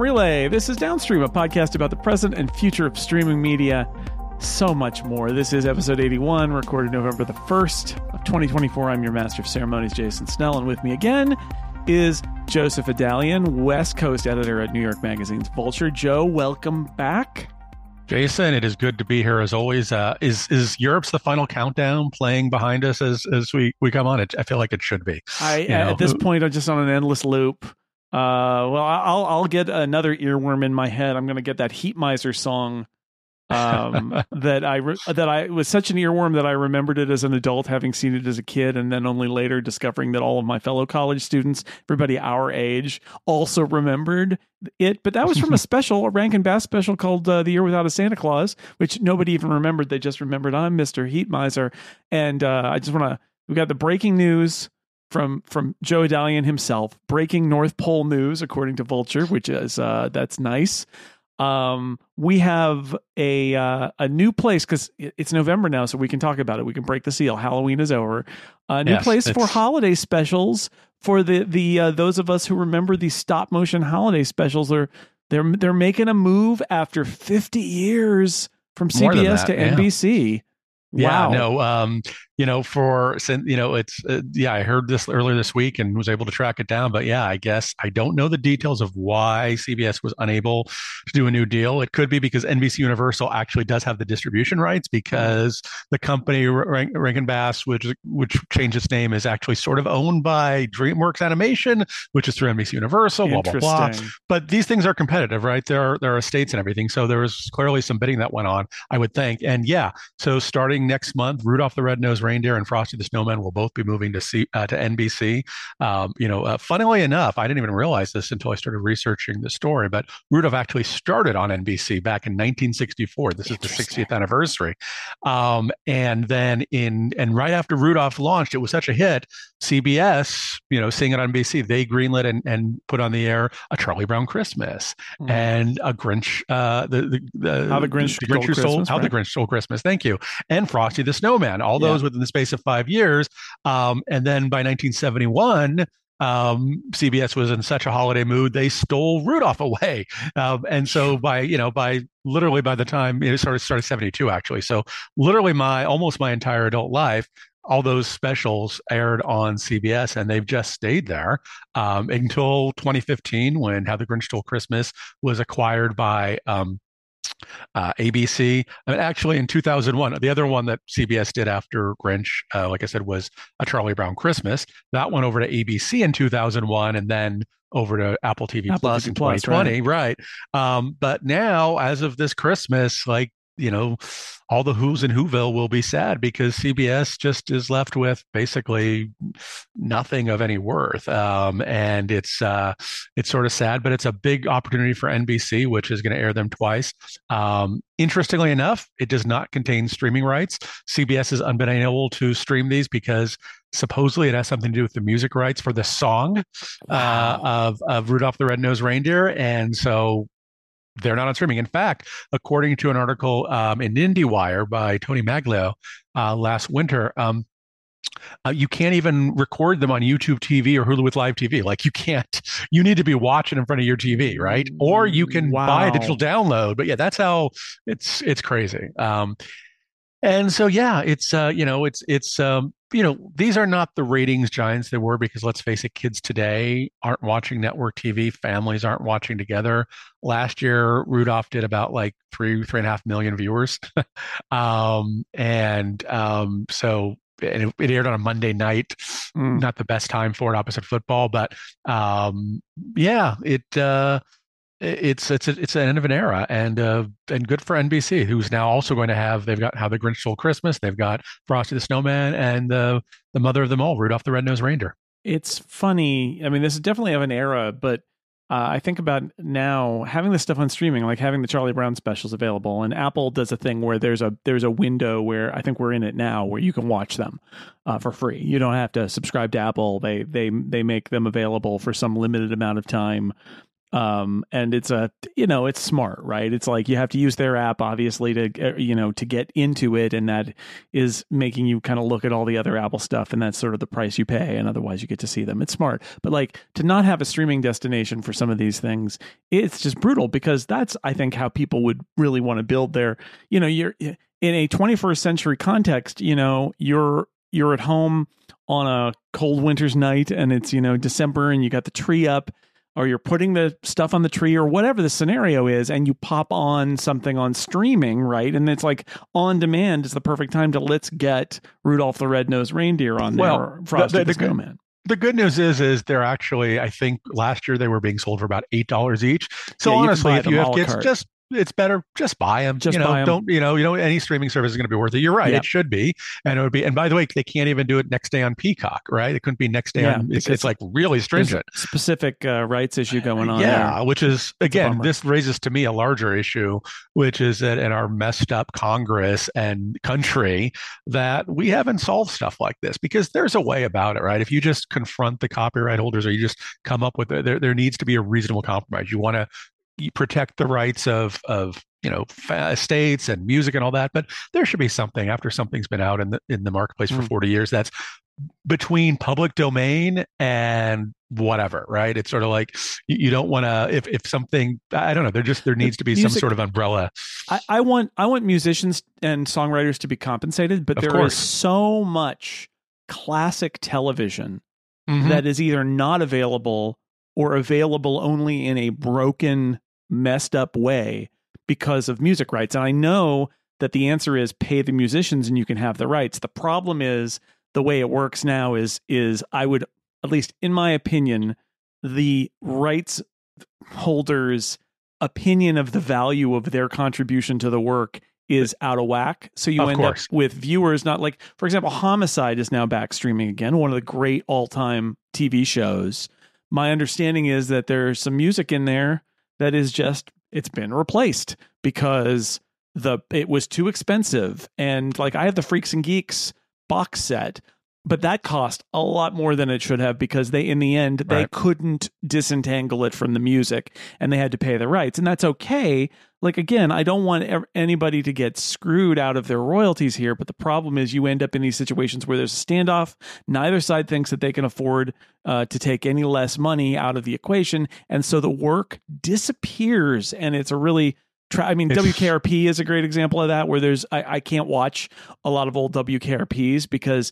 Relay. This is Downstream, a podcast about the present and future of streaming media. So much more. This is episode 81, recorded November the 1st of 2024. I'm your master of ceremonies, Jason Snell, and with me again is Joseph Adalian, West Coast editor at New York Magazine's Vulture. Joe, welcome back. Jason, it is good to be here as always. Is Europe's The Final Countdown playing behind us as we come on? I feel like it should be. At this point, I'm just on an endless loop. I'll get another earworm in my head. I'm going to get that Heat Miser song that was such an earworm that I remembered it as an adult, having seen it as a kid, and then only later discovering that all of my fellow college students, everybody our age, also remembered it. But that was from a Rankin Bass special called The Year Without a Santa Claus, which nobody even remembered. They just remembered I'm Mr. Heat Miser. And we got the breaking news from Joe Adalian himself, breaking North Pole news, according to Vulture, which is that's nice. We have a new place, because it's November now, so we can talk about it. We can break the seal. Halloween is over. A new place for holiday specials for the those of us who remember the stop motion holiday specials. They're making a move after 50 years from CBS to NBC. Yeah, wow. I heard this earlier this week and was able to track it down. But yeah, I guess I don't know the details of why CBS was unable to do a new deal. It could be because NBC Universal actually does have the distribution rights, because the company Rankin Bass, which changed its name, is actually sort of owned by DreamWorks Animation, which is through NBC Universal, blah, blah, blah. But these things are competitive, right? There are estates and everything. So there was clearly some bidding that went on, I would think. And yeah, so starting next month, Rudolph the Red-Nosed Reindeer and Frosty the Snowman will both be moving to NBC. Funnily enough, I didn't even realize this until I started researching the story, but Rudolph actually started on NBC back in 1964. This is the 60th anniversary. And then right after Rudolph launched, it was such a hit, CBS, seeing it on NBC, they greenlit and put on the air A Charlie Brown Christmas and a Grinch, How the Grinch Stole Christmas. Thank you. And Frosty the Snowman, all those within the space of 5 years. And then by 1971, CBS was in such a holiday mood, they stole Rudolph away. And so by the time it started 72, actually. So literally almost my entire adult life, all those specials aired on CBS, and they've just stayed there until 2015, when How the Grinch Stole Christmas was acquired by ABC. I mean, actually, in 2001, the other one that CBS did after Grinch, like I said, was A Charlie Brown Christmas. That went over to ABC in 2001, and then over to Apple TV Plus in 2020. Right. But now, as of this Christmas, all the Who's in Whoville will be sad, because CBS just is left with basically nothing of any worth. And it's sort of sad, but it's a big opportunity for NBC, which is going to air them twice. Interestingly enough, it does not contain streaming rights. CBS has been unable to stream these because supposedly it has something to do with the music rights for the song of Rudolph the Red-Nosed Reindeer. And so they're not on streaming. In fact, according to an article in IndieWire by Tony Maglio last winter, you can't even record them on YouTube TV or Hulu with Live TV. You can't. You need to be watching in front of your TV, right? Or you can buy a digital download. But yeah, that's how it's crazy. And so yeah, these are not the ratings giants they were, because let's face it, kids today aren't watching network TV. Families aren't watching together. Last year, Rudolph did about 3.5 million viewers. So it aired on a Monday night, not the best time for it, opposite football, but it's an end of an era, and good for NBC, who's now also going to have, they've got How the Grinch Stole Christmas, they've got Frosty the Snowman, and the mother of them all, Rudolph the Red-Nosed Reindeer. It's funny. I mean, this is definitely of an era, but I think about now having this stuff on streaming, like having the Charlie Brown specials available, and Apple does a thing where there's a window where I think we're in it now where you can watch them for free. You don't have to subscribe to Apple. They make them available for some limited amount of time. And it's it's smart, right? It's like you have to use their app, obviously, to to get into it, and that is making you kind of look at all the other Apple stuff, and that's sort of the price you pay, and otherwise you get to see them. It's smart, but like to not have a streaming destination for some of these things, it's just brutal, because that's, I think, how people would really want to build their, you're in a 21st century context, you're at home on a cold winter's night, and it's December, and you got the tree up, or you're putting the stuff on the tree, or whatever the scenario is, and you pop on something on streaming, right? And it's like on demand is the perfect time to let's get Rudolph the Red-Nosed Reindeer on there, or Frosty the Snowman. The good news is they're actually, I think last year they were being sold for about $8 each. So honestly, if you have kids, it's better just buy them. Buy them. Don't any streaming service is going to be worth it. You're right, It should be, and it would be. And by the way, they can't even do it next day on Peacock, right? It couldn't be next day on. It's like really stringent. Specific rights issue going on. Yeah, which is again, this raises to me a larger issue, which is that in our messed up Congress and country, that we haven't solved stuff like this, because there's a way about it, right? If you just confront the copyright holders, or you just come up with there needs to be a reasonable compromise. You want to protect the rights of estates and music and all that, but there should be something after something's been out in the marketplace for 40 years that's between public domain and whatever, right? It's sort of like you don't want to, if something, I don't know, there needs to be some sort of umbrella. I want musicians and songwriters to be compensated, but there is so much classic television that is either not available or available only in a broken, messed up way because of music rights. And I know that the answer is pay the musicians and you can have the rights. The problem is the way it works now is I would, at least in my opinion, the rights holders' opinion of the value of their contribution to the work is out of whack. So you end up with viewers not like, for example, Homicide is now back streaming again, one of the great all-time TV shows. My understanding is that there's some music in there that is just, it's been replaced because it was too expensive. And like I have the Freaks and Geeks box set, but that cost a lot more than it should have, because in the end, they couldn't disentangle it from the music and they had to pay the rights. And that's okay. Like, again, I don't want anybody to get screwed out of their royalties here. But the problem is you end up in these situations where there's a standoff. Neither side thinks that they can afford to take any less money out of the equation. And so the work disappears. And it's a really WKRP is a great example of that, where I can't watch a lot of old WKRPs because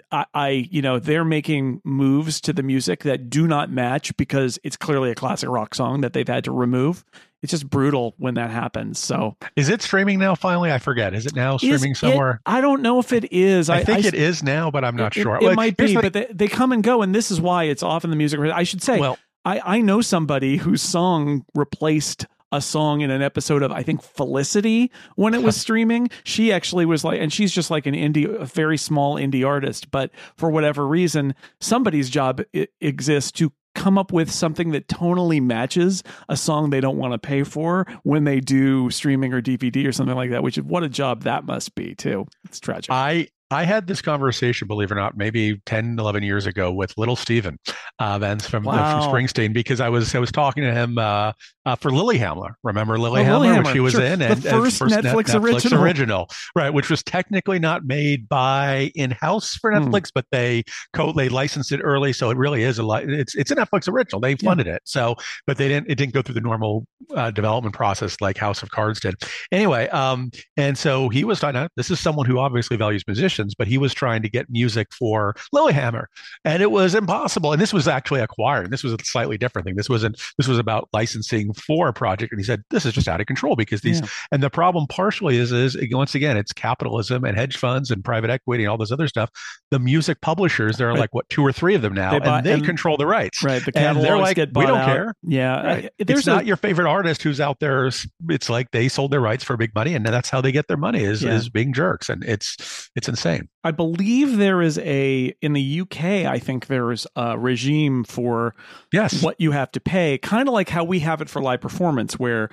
they're making moves to the music that do not match, because it's clearly a classic rock song that they've had to remove. It's just brutal when that happens. So is it streaming now? Finally, I forget. Is it now streaming somewhere? I don't know if it is. I think it is now, but I'm not sure. It might be, but they come and go, and this is why it's often the music. I should say, I know somebody whose song replaced a song in an episode of, I think, Felicity when it was streaming. She actually was like, and she's just like a very small indie artist, but for whatever reason, somebody's job exists to come up with something that tonally matches a song they don't want to pay for when they do streaming or DVD or something like that, which is what a job that must be too. It's tragic. I had this conversation, believe it or not, maybe 10, 11 years ago with Little Steven Vance from Springsteen, because I was talking to him for Lilyhammer. Remember Lilyhammer, which he was in? And the first Netflix original. Right, which was technically not made by in-house for Netflix, but they licensed it early, so it really is it's a Netflix original. They funded it, so but it didn't go through the normal development process like House of Cards did. Anyway, and so he was talking. This is someone who obviously values musicians, but he was trying to get music for Lilyhammer, and it was impossible. And this was actually acquired. This was a slightly different thing. This was about licensing for a project, and he said this is just out of control because these. Yeah. And the problem partially is once again it's capitalism and hedge funds and private equity and all this other stuff. The music publishers, there are like 2 or 3 of them now, and they control the rights. Right, the catalogs get bought out. We don't care. Yeah, right. It's not your favorite artist who's out there. It's like they sold their rights for big money, and that's how they get their money is being jerks, and it's insane. I believe there is in the UK, I think there's a regime for what you have to pay, kind of like how we have it for live performance, where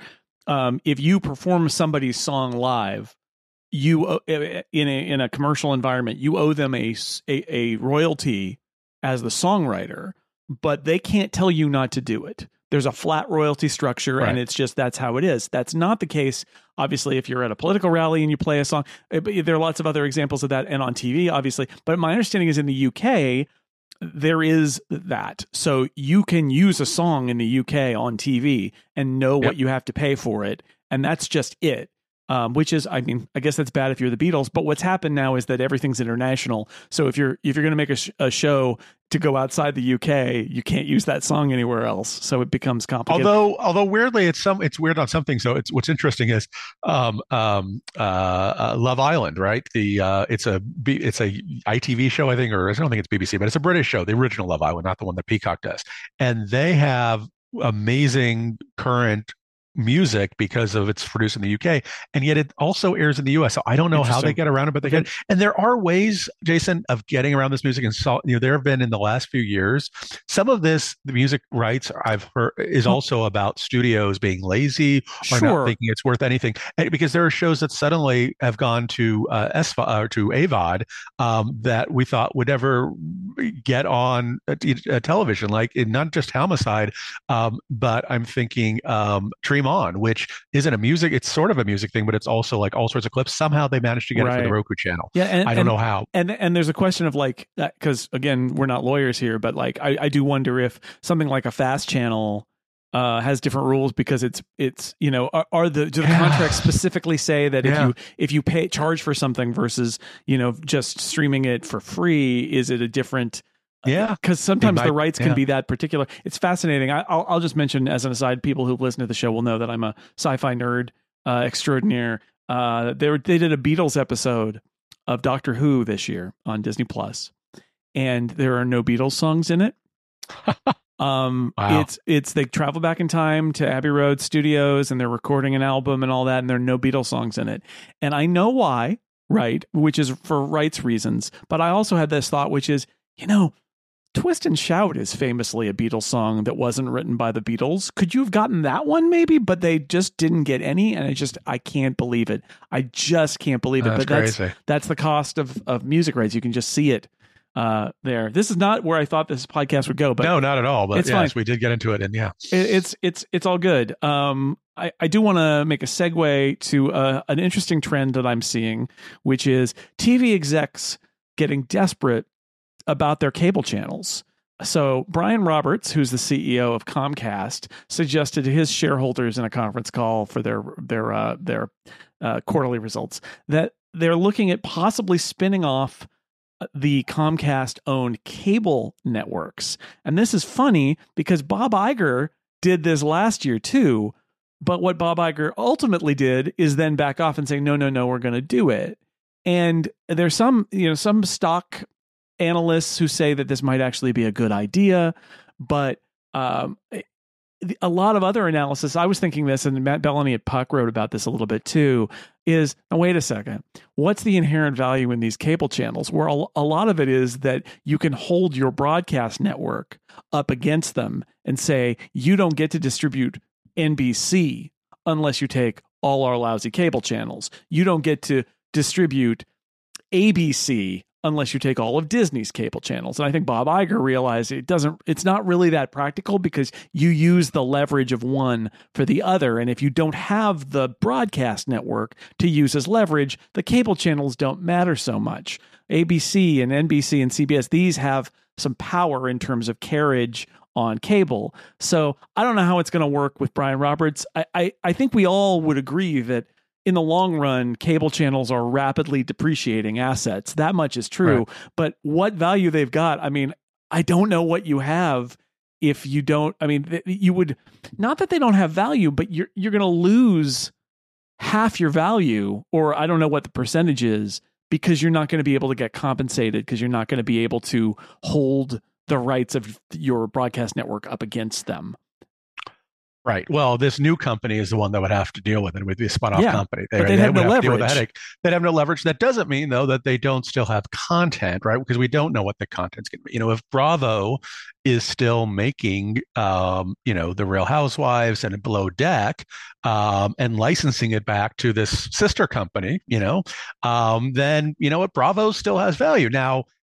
if you perform somebody's song live, you in a commercial environment, you owe them a royalty as the songwriter, but they can't tell you not to do it. there's a flat royalty structure, Right. and it's just that's how it is. That's not the case, obviously, if you're at a political rally and you play a song. But there are lots of other examples of that, and on TV, obviously. But my understanding is in the UK, there is that. So you can use a song in the UK on TV and know what you have to pay for it. And that's just it. Which is, I mean, I guess that's bad if you're the Beatles. But what's happened now is that everything's international. So if you're going to make a show to go outside the UK, you can't use that song anywhere else. So it becomes complicated. Although weirdly, it's weird on something. So what's interesting is Love Island, right? It's a ITV show, I think, or I don't think it's BBC, but it's a British show, the original Love Island, not the one that Peacock does. And they have amazing current music because of it's produced in the UK, and yet it also airs in the US. So I don't know how they get around it, but they get. And there are ways, Jason, of getting around this music. And so, there have been in the last few years, some of the music rights I've heard is also about studios being lazy or not thinking it's worth anything, because there are shows that suddenly have gone to to AVOD that we thought would ever get on television, like not just Homicide, but I'm thinking Dream On, which isn't a music, it's sort of a music thing, but it's also like all sorts of clips. Somehow they managed to get it for the Roku channel. Yeah, and, I don't know how. And there's a question of like, because again, we're not lawyers here, but like I do wonder if something like a fast channel has different rules, because it's do the contracts specifically say that if you charge for something versus just streaming it for free, is it a different? Yeah, because sometimes the rights can be that particular. It's fascinating. I'll just mention as an aside, people who listen to the show will know that I'm a sci-fi nerd extraordinaire. They did a Beatles episode of Doctor Who this year on Disney Plus, and there are no Beatles songs in it. Wow. It's they travel back in time to Abbey Road Studios and they're recording an album and all that, and there are no Beatles songs in it. And I know why, right? Which is for rights reasons. But I also had this thought, which is, Twist and Shout is famously a Beatles song that wasn't written by the Beatles. Could you have gotten that one maybe? But they just didn't get any, and I can't believe it. I just can't believe it. But crazy. That's the cost of music rights. You can just see it there. This is not where I thought this podcast would go, but no, not at all. But yes, we did get into it, and it's all good. I do want to make a segue to an interesting trend that I'm seeing, which is TV execs getting desperate about their cable channels. So Brian Roberts, who's the CEO of Comcast, suggested to his shareholders in a conference call for their quarterly results that they're looking at possibly spinning off the Comcast-owned cable networks. And this is funny because Bob Iger did this last year too. But what Bob Iger ultimately did is then back off and say, no, we're going to do it. And there's some stock analysts who say that this might actually be a good idea, but a lot of other analysis, I was thinking this, and Matt Bellany at Puck wrote about this a little bit too, is, now wait a second, what's the inherent value in these cable channels? Where a lot of it is that you can hold your broadcast network up against them and say, you don't get to distribute NBC unless you take all our lousy cable channels. You don't get to distribute ABC unless you take all of Disney's cable channels. And I think Bob Iger realized it's not really that practical, because you use the leverage of one for the other. And if you don't have the broadcast network to use as leverage, the cable channels don't matter so much. ABC and NBC and CBS, these have some power in terms of carriage on cable. So I don't know how it's going to work with Brian Roberts. I think we all would agree that in the long run, cable channels are rapidly depreciating assets. That much is true. Right. But what value they've got, I mean, I don't know what you have if you don't. I mean, you would, not that they don't have value, but you're going to lose half your value, or I don't know what the percentage is, because you're not going to be able to get compensated, because you're not going to be able to hold the rights of your broadcast network up against them. Right. Well, this new company is the one that would have to deal with it. It would be a spun-off company. But they'd have no leverage. They'd have no leverage. That doesn't mean, though, that they don't still have content, right? Because we don't know what the content's going to be. If Bravo is still making, the Real Housewives and Below Deck, and licensing it back to this sister company, then Bravo still has value. Now,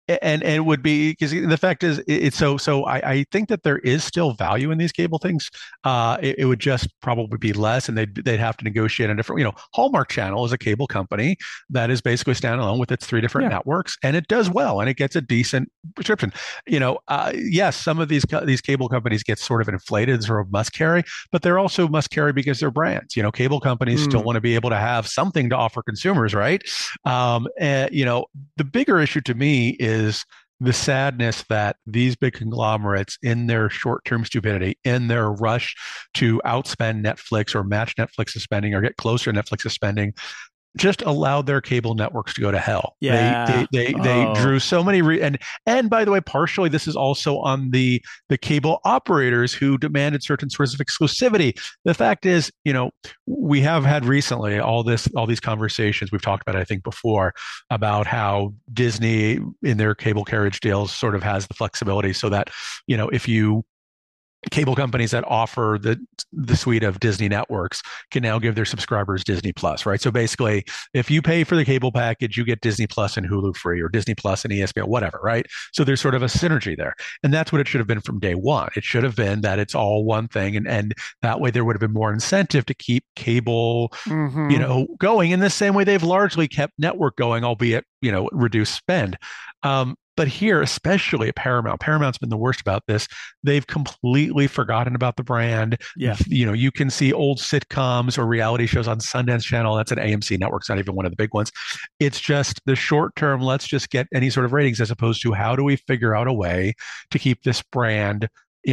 and it would be because the fact is it's so I think that there is still value in these cable things. It would just probably be less, and they'd have to negotiate a different. Hallmark Channel is a cable company that is basically standalone with its three different networks, and it does well, and it gets a decent prescription. Yes, some of these cable companies get sort of inflated, sort of must carry, but they're also must carry because they're brands. Cable companies still want to be able to have something to offer consumers, right? The bigger issue to me is the sadness that these big conglomerates, in their short-term stupidity, in their rush to outspend Netflix or match Netflix's spending or get closer to Netflix's spending, just allowed their cable networks to go to hell. Yeah. They drew so many and by the way, partially this is also on the cable operators who demanded certain sorts of exclusivity. The fact is, we have had recently all these conversations we've talked about, I think, before, about how Disney in their cable carriage deals sort of has the flexibility so that, if you cable companies that offer the suite of Disney networks can now give their subscribers Disney Plus, right? So basically, if you pay for the cable package, you get Disney Plus and Hulu free, or Disney Plus and ESPN, whatever, right? So there's sort of a synergy there. And that's what it should have been from day one. It should have been that it's all one thing. And that way there would have been more incentive to keep cable, going in the same way they've largely kept network going, albeit, reduced spend. But here, especially at Paramount's been the worst about this. They've completely forgotten about the brand. Yeah. You can see old sitcoms or reality shows on Sundance Channel. That's an AMC network. It's not even one of the big ones. It's just the short term, let's just get any sort of ratings, as opposed to how do we figure out a way to keep this brand,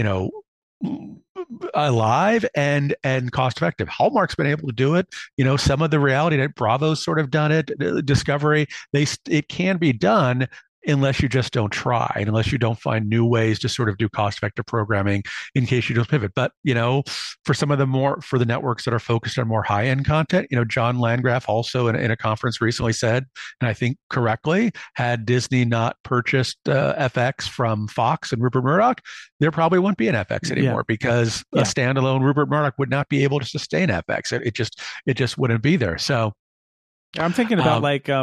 alive and cost effective. Hallmark's been able to do it. Some of the reality that Bravo's sort of done it, Discovery, it can be done, unless you just don't try and unless you don't find new ways to sort of do cost-effective programming in case you don't pivot. But, for the networks that are focused on more high-end content, John Landgraf also in a conference recently said, and I think correctly, had Disney not purchased FX from Fox and Rupert Murdoch, there probably wouldn't be an FX anymore because a standalone Rupert Murdoch would not be able to sustain FX. It just wouldn't be there. So I'm thinking about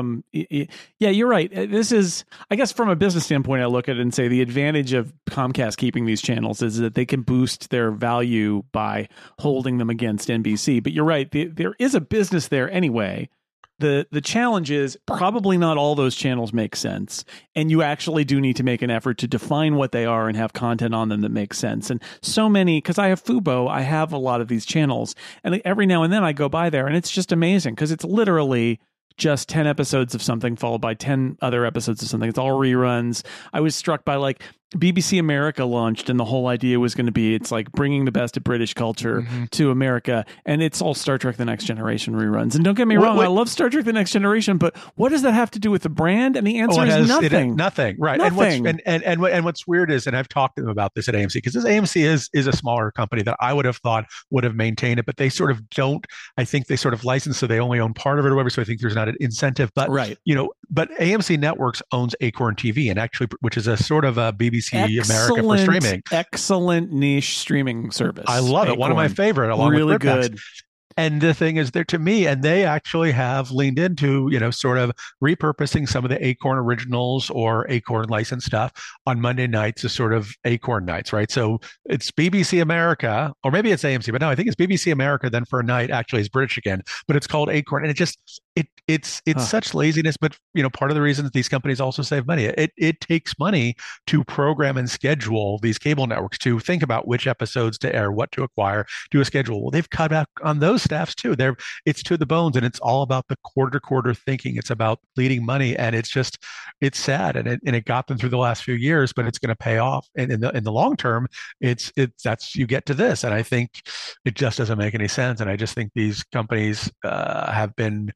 you're right. This is, I guess, from a business standpoint, I look at it and say the advantage of Comcast keeping these channels is that they can boost their value by holding them against NBC. But you're right. There is a business there anyway. The challenge is probably not all those channels make sense. And you actually do need to make an effort to define what they are and have content on them that makes sense. And so many, because I have Fubo, I have a lot of these channels. And every now and then I go by there and it's just amazing because it's literally just 10 episodes of something followed by 10 other episodes of something. It's all reruns. I was struck by BBC America launched and the whole idea was going to be, it's like bringing the best of British culture to America. And it's all Star Trek The Next Generation reruns. And don't get me wrong, I love Star Trek The Next Generation, but what does that have to do with the brand? And the answer is nothing. Nothing. Right. Nothing. And what's weird is, and I've talked to them about this at AMC, because this AMC is a smaller company that I would have thought would have maintained it, but they sort of don't. I think they sort of license, so they only own part of it or whatever. So I think there's not an incentive, but but AMC Networks owns Acorn TV, and actually, which is a sort of a BBC America for streaming. Excellent niche streaming service. I love it. One of my favorite, along really with good. And the thing is, there to me, and they actually have leaned into, sort of repurposing some of the Acorn originals or Acorn licensed stuff on Monday nights as sort of Acorn nights, right? So it's BBC America, or maybe it's AMC, but no, I think it's BBC America. Then for a night, actually, it's British again, but it's called Acorn, and it's such laziness. But part of the reason that these companies also save money, it takes money to program and schedule these cable networks, to think about which episodes to air, what to acquire, do a schedule. Well, they've cut back on those staffs too. It's to the bones, and it's all about the quarter thinking. It's about bleeding money, and it's sad, and it got them through the last few years, but it's going to pay off. And in the long term, that's you get to this, and I think it just doesn't make any sense. And I just think these companies have been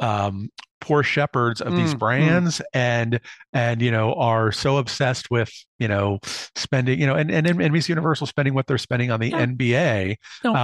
poor shepherds of these brands and are so obsessed with spending and NBC Universal spending what they're spending on the NBA.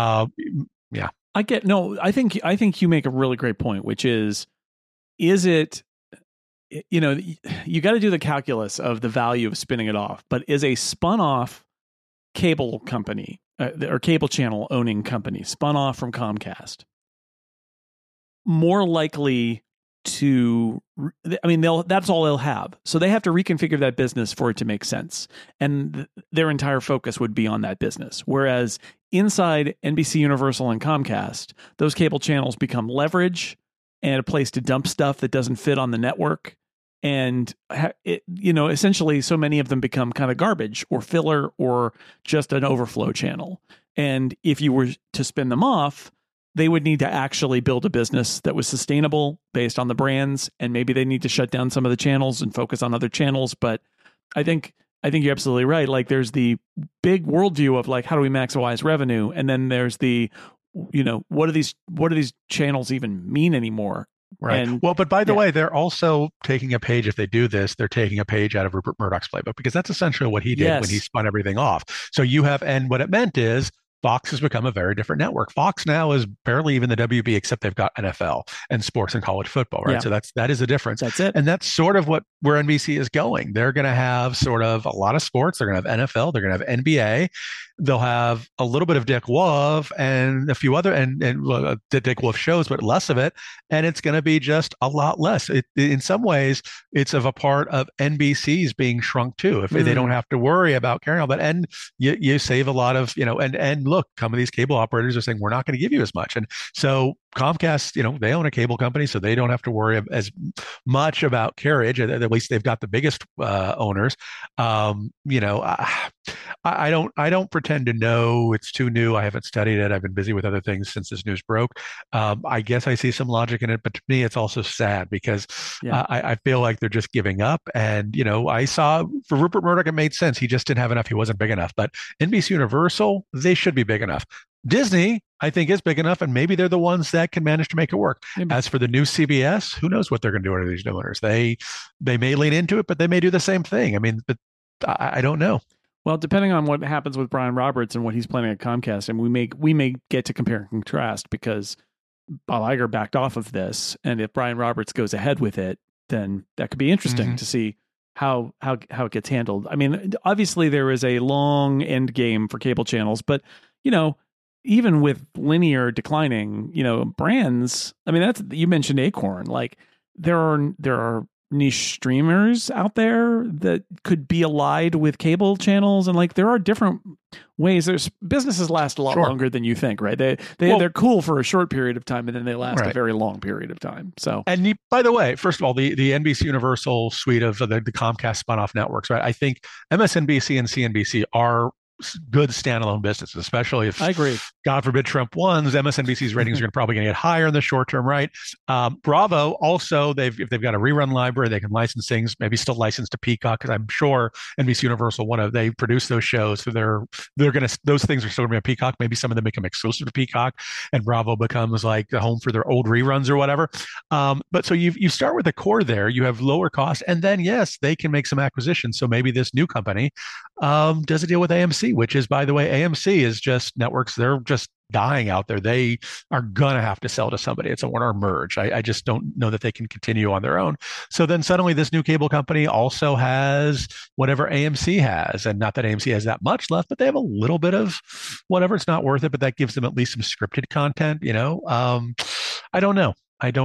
I think you make a really great point, which is it, you got to do the calculus of the value of spinning it off, but is a spun off cable company or cable channel owning company spun off from Comcast more likely that's all they'll have. So they have to reconfigure that business for it to make sense. And their entire focus would be on that business. Whereas inside NBC Universal and Comcast, those cable channels become leverage and a place to dump stuff that doesn't fit on the network. And essentially so many of them become kind of garbage or filler or just an overflow channel. And if you were to spin them off, they would need to actually build a business that was sustainable based on the brands, and maybe they need to shut down some of the channels and focus on other channels. But I think you're absolutely right. Like, there's the big worldview of like, how do we maximize revenue? And then there's the, what do these channels even mean anymore? Right. And, well, but by the way, they're also taking a page, if they do this, they're taking a page out of Rupert Murdoch's playbook, because that's essentially what he did when he spun everything off. So and what it meant is Fox has become a very different network. Fox now is barely even the WB, except they've got NFL and sports and college football, right? Yeah. So that is the difference. That's it. And that's sort of where NBC is going. They're going to have sort of a lot of sports. They're going to have NFL. They're going to have NBA. They'll have a little bit of Dick Wolf and a few other and Dick Wolf shows, but less of it. And it's going to be just a lot less. In some ways, it's of a part of NBC's being shrunk too. If they don't have to worry about carrying all that, and you save a lot of and look, some of these cable operators are saying we're not going to give you as much, and so Comcast, they own a cable company, so they don't have to worry as much about carriage. At least they've got the biggest owners. I don't pretend to know. It's too new. I haven't studied it. I've been busy with other things since this news broke. I guess I see some logic in it, but to me, it's also sad because I feel like they're just giving up. And I saw for Rupert Murdoch, it made sense. He just didn't have enough. He wasn't big enough. But NBC Universal, they should be big enough. Disney, I think, is big enough, and maybe they're the ones that can manage to make it work. Maybe. As for the new CBS, who knows what they're going to do under these new owners? They may lean into it, but they may do the same thing. I mean, but I don't know. Well, depending on what happens with Brian Roberts and what he's planning at Comcast, and we may get to compare and contrast because Bob Iger backed off of this, and if Brian Roberts goes ahead with it, then that could be interesting to see how it gets handled. I mean, obviously there is a long end game for cable channels, but even with linear declining, brands, I mean, you mentioned Acorn, like there are niche streamers out there that could be allied with cable channels. And like, there are different ways. There's businesses last a lot longer than you think, right? They're cool for a short period of time, and then they last a very long period of time. So, and by the way, first of all, the NBC Universal suite of the Comcast spun off networks, right? I think MSNBC and CNBC are good standalone businesses, especially if, I agree, God forbid, Trump wins. MSNBC's ratings are probably going to get higher in the short term, right? Bravo also, if they've got a rerun library, they can license things, maybe still license to Peacock, because I'm sure NBC Universal they produce those shows, so they're going to, those things are still going to be on Peacock. Maybe some of them become exclusive to Peacock, and Bravo becomes like the home for their old reruns or whatever. But so you start with a core there, you have lower cost, and then yes, they can make some acquisitions. So maybe this new company does a deal with AMC, which is, by the way, AMC is just networks. They're just dying out there. They are going to have to sell to somebody. It's a Warner merge. I just don't know that they can continue on their own. So then suddenly this new cable company also has whatever AMC has. And not that AMC has that much left, but they have a little bit of whatever. It's not worth it, but that gives them at least some scripted content, I don't know.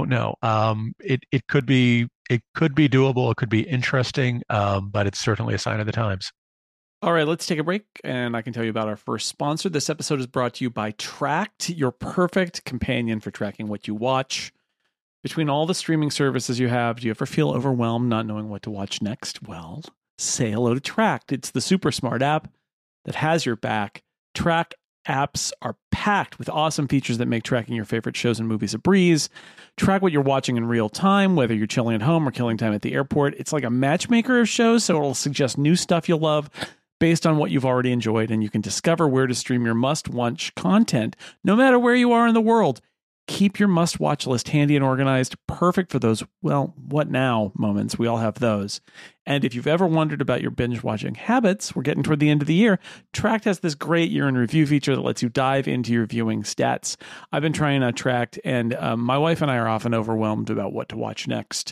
It could be doable. It could be interesting, but it's certainly a sign of the times. All right, let's take a break, and I can tell you about our first sponsor. This episode is brought to you by Tracked, your perfect companion for tracking what you watch. Between all the streaming services you have, do you ever feel overwhelmed not knowing what to watch next? Well, say hello to Tracked. It's the super smart app that has your back. Track apps are packed with awesome features that make tracking your favorite shows and movies a breeze. Track what you're watching in real time, whether you're chilling at home or killing time at the airport. It's like a matchmaker of shows, so it'll suggest new stuff you'll love based on what you've already enjoyed, and you can discover where to stream your must-watch content, no matter where you are in the world. Keep your must-watch list handy and organized, perfect for those, well, what now moments. We all have those. And if you've ever wondered about your binge-watching habits, we're getting toward the end of the year, Tracked has this great year-in-review feature that lets you dive into your viewing stats. I've been trying out Tracked, and my wife and I are often overwhelmed about what to watch next.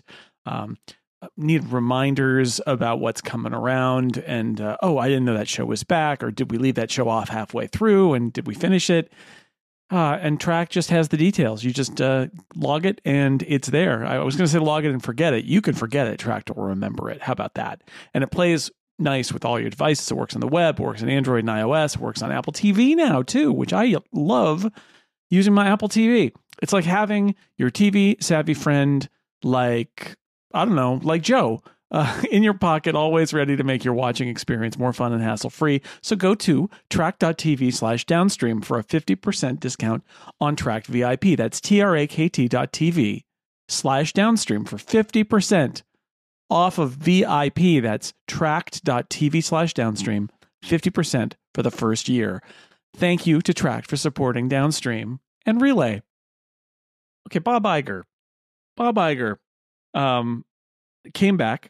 Need reminders about what's coming around, and I didn't know that show was back, or did we leave that show off halfway through, and did we finish it? And Track just has the details. You just log it and it's there. I was going to say log it and forget it. You can forget it. Track will remember it. How about that? And it plays nice with all your devices. It works on the web, works on Android and iOS, works on Apple TV now too, which I love using my Apple TV. It's like having your TV savvy friend like, I don't know, like Joe. In your pocket, always ready to make your watching experience more fun and hassle-free. So go to track.tv/downstream for a 50% discount on Tracked VIP. That's trakt.tv/downstream for 50% off of VIP. That's tracked.tv/downstream, 50% for the first year. Thank you to Tracked for supporting Downstream and Relay. Okay, Bob Iger. Came back,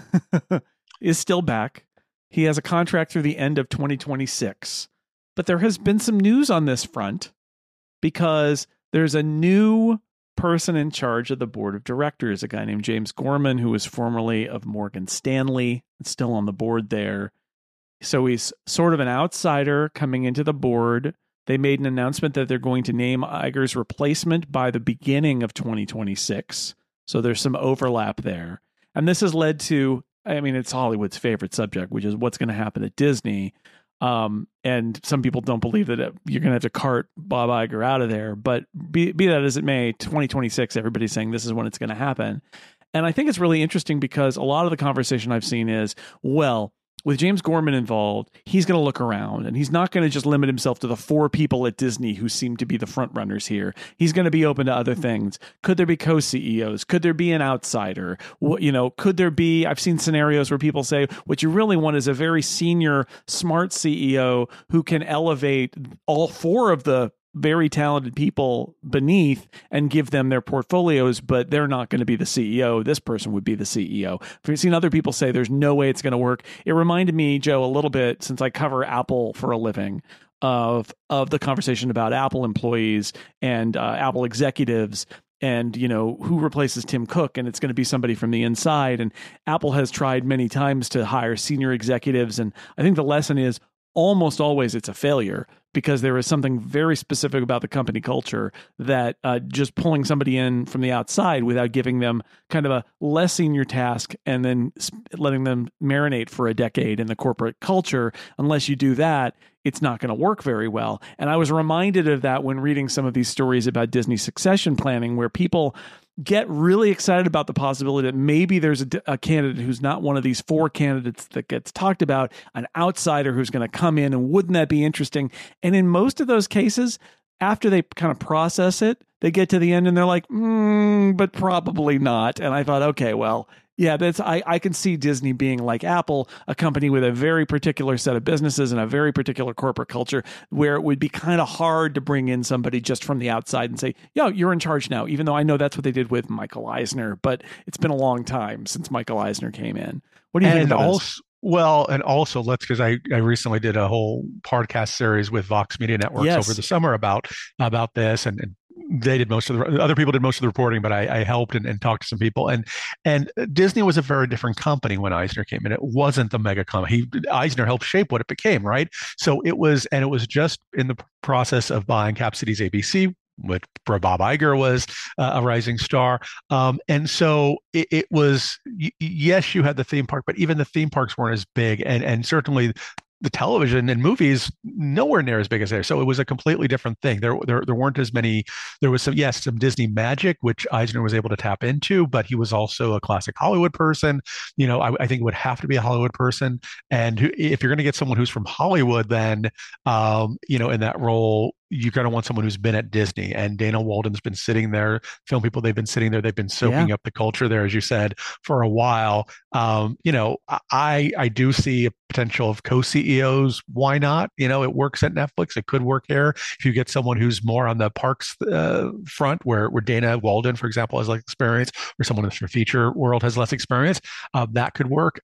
is still back. He has a contract through the end of 2026. But there has been some news on this front because there's a new person in charge of the board of directors, a guy named James Gorman, who was formerly of Morgan Stanley, still on the board there. So he's sort of an outsider coming into the board. They made an announcement that they're going to name Iger's replacement by the beginning of 2026. So there's some overlap there. And this has led to, I mean, it's Hollywood's favorite subject, which is what's going to happen at Disney. And some people don't believe that you're going to have to cart Bob Iger out of there. But be that as it may, 2026, everybody's saying this is when it's going to happen. And I think it's really interesting because a lot of the conversation I've seen is, well, with James Gorman involved, he's going to look around and he's not going to just limit himself to the 4 people at Disney who seem to be the front runners here. He's going to be open to other things. Could there be co-CEOs? Could there be an outsider? Could there be, I've seen scenarios where people say, what you really want is a very senior, smart CEO who can elevate all 4 of the very talented people beneath and give them their portfolios, but they're not going to be the CEO. This person would be the CEO. I've seen other people say there's no way it's going to work. It reminded me, Joe, a little bit, since I cover Apple for a living, of the conversation about Apple employees and Apple executives and, who replaces Tim Cook, and it's going to be somebody from the inside. And Apple has tried many times to hire senior executives. And I think the lesson is almost always it's a failure, because there is something very specific about the company culture that just pulling somebody in from the outside without giving them kind of a less senior task and then letting them marinate for a decade in the corporate culture, unless you do that, it's not going to work very well. And I was reminded of that when reading some of these stories about Disney succession planning, where people get really excited about the possibility that maybe there's a candidate who's not one of these 4 candidates that gets talked about, an outsider who's going to come in, and wouldn't that be interesting? And in most of those cases, after they kind of process it, they get to the end and they're like, but probably not. And I thought, okay, well, yeah, I can see Disney being like Apple, a company with a very particular set of businesses and a very particular corporate culture, where it would be kind of hard to bring in somebody just from the outside and say, yo, you're in charge now, even though I know that's what they did with Michael Eisner, but it's been a long time since Michael Eisner came in. What do you think about this? Well, and also because I recently did a whole podcast series with Vox Media Networks over the summer about this, and they did most of the other people did most of the reporting, but I helped and talked to some people. And Disney was a very different company when Eisner came in. It wasn't the mega company. Eisner helped shape what it became, right? So it was just in the process of buying Cap Cities ABC, where Bob Iger was a rising star. And so it was, yes, you had the theme park, but even the theme parks weren't as big. And certainly the television and movies nowhere near as big as there. So it was a completely different thing. There weren't as many. There was some Disney magic, which Eisner was able to tap into, but he was also a classic Hollywood person. I think it would have to be a Hollywood person. And if you're going to get someone who's from Hollywood, then, in that role, you're going to want someone who's been at Disney. And Dana Walden's been sitting there, film people, they've been sitting there, they've been soaking up the culture there, as you said, for a while. I do see a potential of co-CEOs. Why not? It works at Netflix. It could work here. If you get someone who's more on the parks front, where Dana Walden, for example, has less experience, or someone in the feature world has less experience, that could work.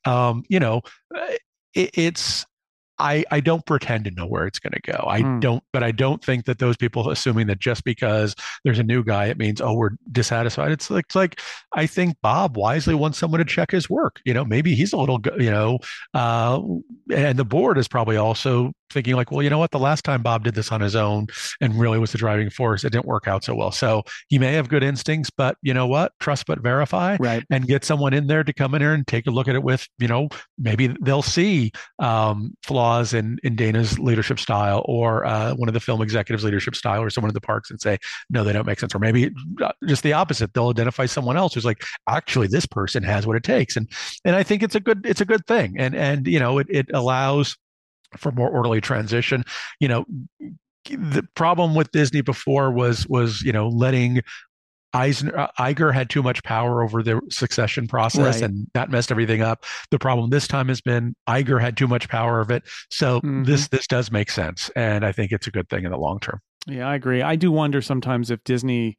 It's I don't pretend to know where it's going to go. I don't think that those people assuming that just because there's a new guy, it means, oh, we're dissatisfied. It's like I think Bob wisely wants someone to check his work. Maybe he's a little, and the board is probably also thinking like, well, you know what? The last time Bob did this on his own and really was the driving force, it didn't work out so well. So he may have good instincts, but you know what? Trust but verify, Right. and get someone in there to come in here and take a look at it with, maybe they'll see flaws in Dana's leadership style, or one of the film executives' leadership style, or someone at the parks, and say, no, they don't make sense. Or maybe just the opposite. They'll identify someone else who's like, actually, this person has what it takes. And I think it's a good thing. And it allows for more orderly transition. The problem with Disney before was letting Iger had too much power over the succession process, Right. and that messed everything up. The problem this time has been Iger had too much power of it. So this does make sense, and I think it's a good thing in the long term. Yeah, I agree. I do wonder sometimes if Disney,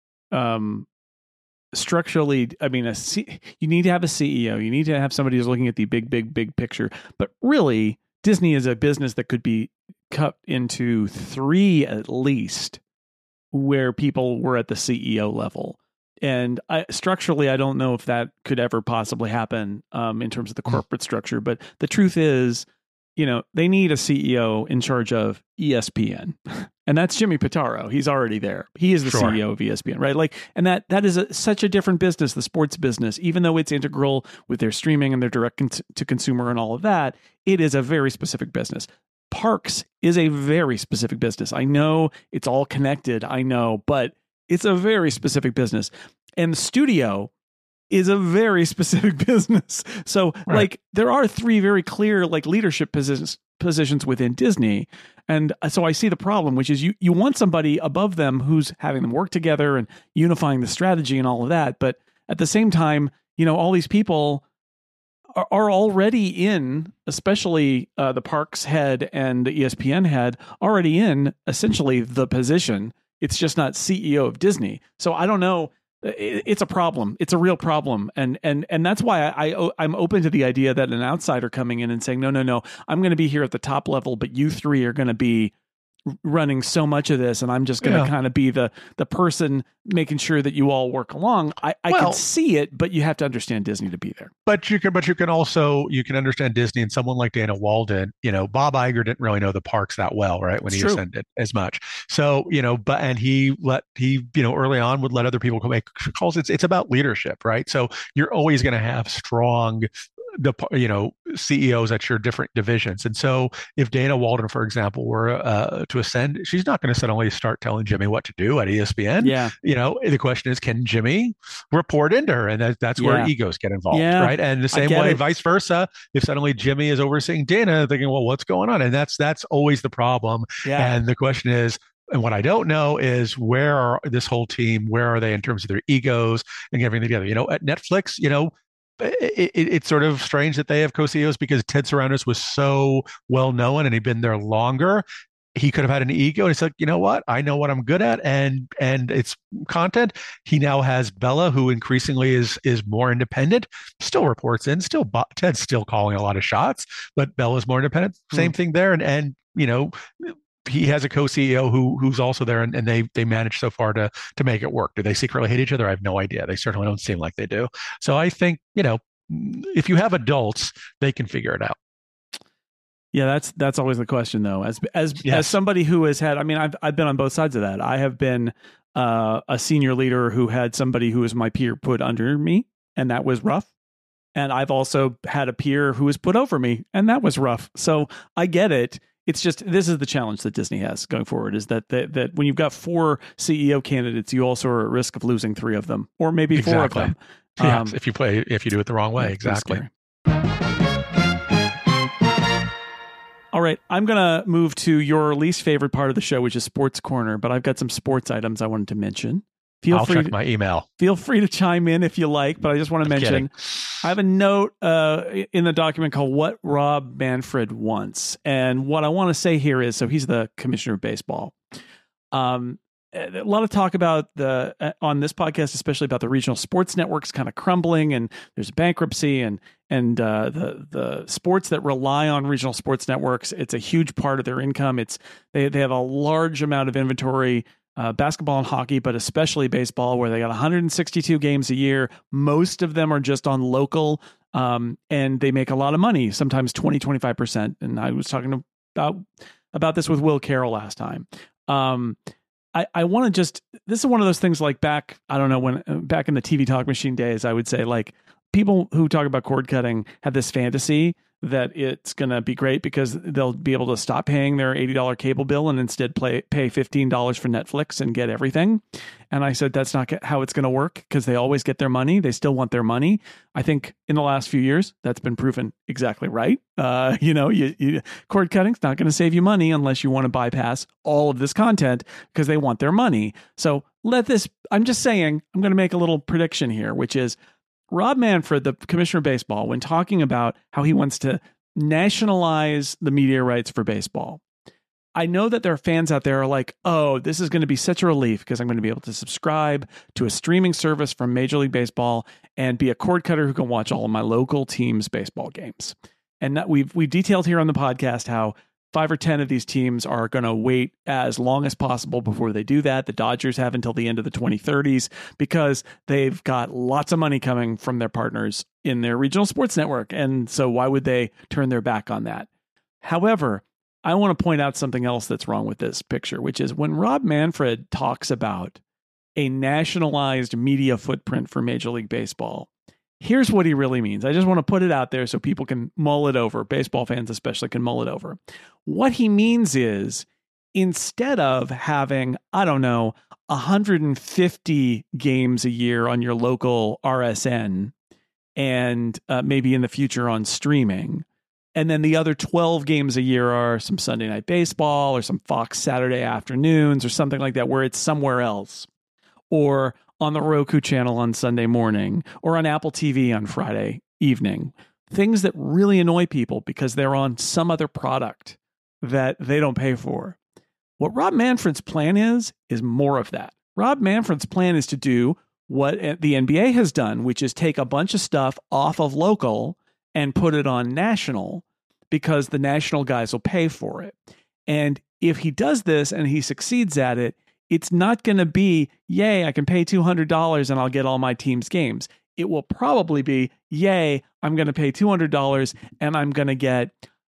structurally, I mean, you need to have a CEO. You need to have somebody who's looking at the big picture. But really, Disney is a business that could be cut into 3 at least, where people were at the CEO level. And structurally, I don't know if that could ever possibly happen in terms of the corporate structure. But the truth is, they need a CEO in charge of ESPN. And that's Jimmy Pitaro. He's already there. He is the CEO of ESPN, right? And that is such a different business, the sports business, even though it's integral with their streaming and their direct to consumer and all of that. It is a very specific business. Parks is a very specific business. I know it's all connected. I know, but it's a very specific business. And the studio is a very specific business. So there are 3 very clear leadership positions within Disney. And so I see the problem, which is you want somebody above them who's having them work together and unifying the strategy and all of that. But at the same time, all these people are already in, especially the parks head and the ESPN head, already in essentially the position. It's just not CEO of Disney. So I don't know. It's a problem. It's a real problem. And that's why I'm open to the idea that an outsider coming in and saying, no, I'm going to be here at the top level, but you 3 are going to be running so much of this, and I'm just going to kind of be the person making sure that you all work along. I can see it, but you have to understand Disney to be there. But you can also understand Disney and someone like Dana Walden. Bob Iger didn't really know the parks that well, right? When he ascended as much. So, and he early on would let other people make calls. It's about leadership, right? So you're always going to have strong CEOs at your different divisions. And so if Dana Walden, for example, were to ascend, she's not going to suddenly start telling Jimmy what to do at ESPN. Yeah. The question is, can Jimmy report into her? And that's where egos get involved, right? And the same way, vice versa, if suddenly Jimmy is overseeing Dana, thinking, well, what's going on? And that's always the problem. Yeah. And the question is, and what I don't know is where are this whole team, where are they in terms of their egos and everything together? At Netflix, it's sort of strange that they have co-CEOs, because Ted Sarandos was so well known and he'd been there longer. He could have had an ego, and he's like, you know what? I know what I'm good at, and it's content. He now has Bella, who increasingly is more independent, still reports in, Ted's still calling a lot of shots, but Bella's more independent. Same thing there, and he has a co-CEO who's also there, and they managed so far to make it work. Do they secretly hate each other? I have no idea. They certainly don't seem like they do. So I think, if you have adults, they can figure it out. Yeah, that's always the question, though. As somebody who has had, I mean, I've been on both sides of that. I have been a senior leader who had somebody who was my peer put under me, and that was rough. And I've also had a peer who was put over me, and that was rough. So I get it. It's just, this is the challenge that Disney has going forward, is that when you've got 4 CEO candidates, you also are at risk of losing 3 of them, or maybe 4 of them. Yes, if you do it the wrong way. Exactly. All right, I'm going to move to your least favorite part of the show, which is Sports Corner, but I've got some sports items I wanted to mention. I'll check my email. Feel free to chime in if you like, but I just want to mention, I have a note in the document called What Rob Manfred Wants. And what I want to say here is, so he's the commissioner of baseball. A lot of talk about on this podcast, especially about the regional sports networks kind of crumbling, and there's bankruptcy, and the sports that rely on regional sports networks, it's a huge part of their income. They have a large amount of inventory, basketball and hockey, but especially baseball, where they got 162 games a year. Most of them are just on local, and they make a lot of money, sometimes 20-25%. And I was talking to about this with Will Carroll last time. I want to just, this is one of those things like back, I don't know, when back in the TV talk machine days, I would say like people who talk about cord cutting have this fantasy that it's going to be great because they'll be able to stop paying their $80 cable bill and instead pay $15 for Netflix and get everything. And I said, that's not how it's going to work because they always get their money. They still want their money. I think in the last few years, that's been proven exactly right. Cord cutting's not going to save you money unless you want to bypass all of this content because they want their money. So I'm just saying, I'm going to make a little prediction here, which is Rob Manfred, the commissioner of baseball, when talking about how he wants to nationalize the media rights for baseball, I know that there are fans out there who are like, oh, this is going to be such a relief because I'm going to be able to subscribe to a streaming service from Major League Baseball and be a cord cutter who can watch all of my local teams' baseball games. And that we've detailed here on the podcast how 5 or 10 of these teams are going to wait as long as possible before they do that. The Dodgers have until the end of the 2030s because they've got lots of money coming from their partners in their regional sports network. And so why would they turn their back on that? However, I want to point out something else that's wrong with this picture, which is when Rob Manfred talks about a nationalized media footprint for Major League Baseball, here's what he really means. I just want to put it out there so people can mull it over. Baseball fans especially can mull it over. What he means is instead of having, 150 games a year on your local RSN and maybe in the future on streaming, and then the other 12 games a year are some Sunday Night Baseball or some Fox Saturday afternoons or something like that where it's somewhere else, or on the Roku channel on Sunday morning, or on Apple TV on Friday evening. Things that really annoy people because they're on some other product that they don't pay for. What Rob Manfred's plan is more of that. Rob Manfred's plan is to do what the NBA has done, which is take a bunch of stuff off of local and put it on national because the national guys will pay for it. And if he does this and he succeeds at it, it's not going to be, yay, I can pay $200 and I'll get all my team's games. It will probably be, yay, I'm going to pay $200 and I'm going to get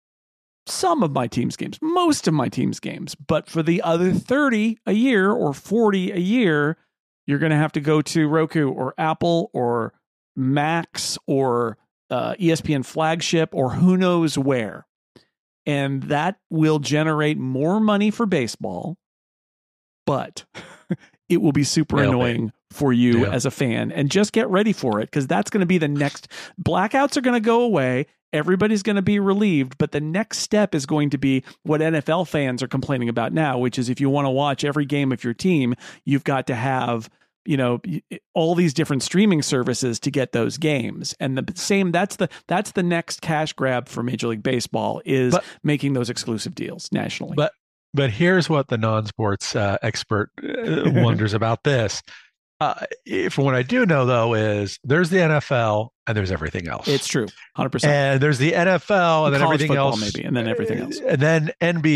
some of my team's games, most of my team's games. But for the other 30 a year or 40 a year, you're going to have to go to Roku or Apple or Max or ESPN Flagship or who knows where. And that will generate more money for baseball, but it will be super annoying for you as a fan. And just get ready for it because that's going to be the next. Blackouts are going to go away. Everybody's going to be relieved. But the next step is going to be what NFL fans are complaining about now, which is if you want to watch every game of your team, you've got to have, all these different streaming services to get those games. And that's the next cash grab for Major League Baseball is making those exclusive deals nationally. But here's what the non-sports expert wonders about this. From what I do know, though, is there's the NFL and there's everything else. It's true, 100%. And there's the NFL and then everything football, else, maybe, and then everything else, and then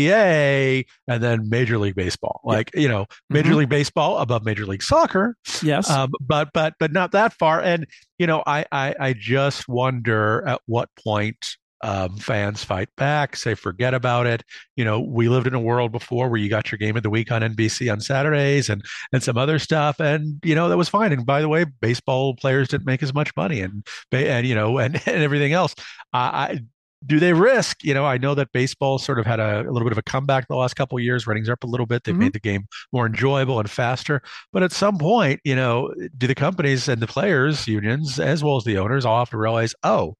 NBA and then Major League Baseball. Like Major League Baseball above Major League Soccer. Yes, but not that far. And I just wonder at what point fans fight back, say forget about it. We lived in a world before where you got your game of the week on NBC on Saturdays and some other stuff, and that was fine. And by the way, baseball players didn't make as much money, and everything else. Do they risk? I know that baseball sort of had a little bit of a comeback the last couple of years. Ratings are up a little bit. They've made the game more enjoyable and faster. But at some point, do the companies and the players unions as well as the owners all have to realize,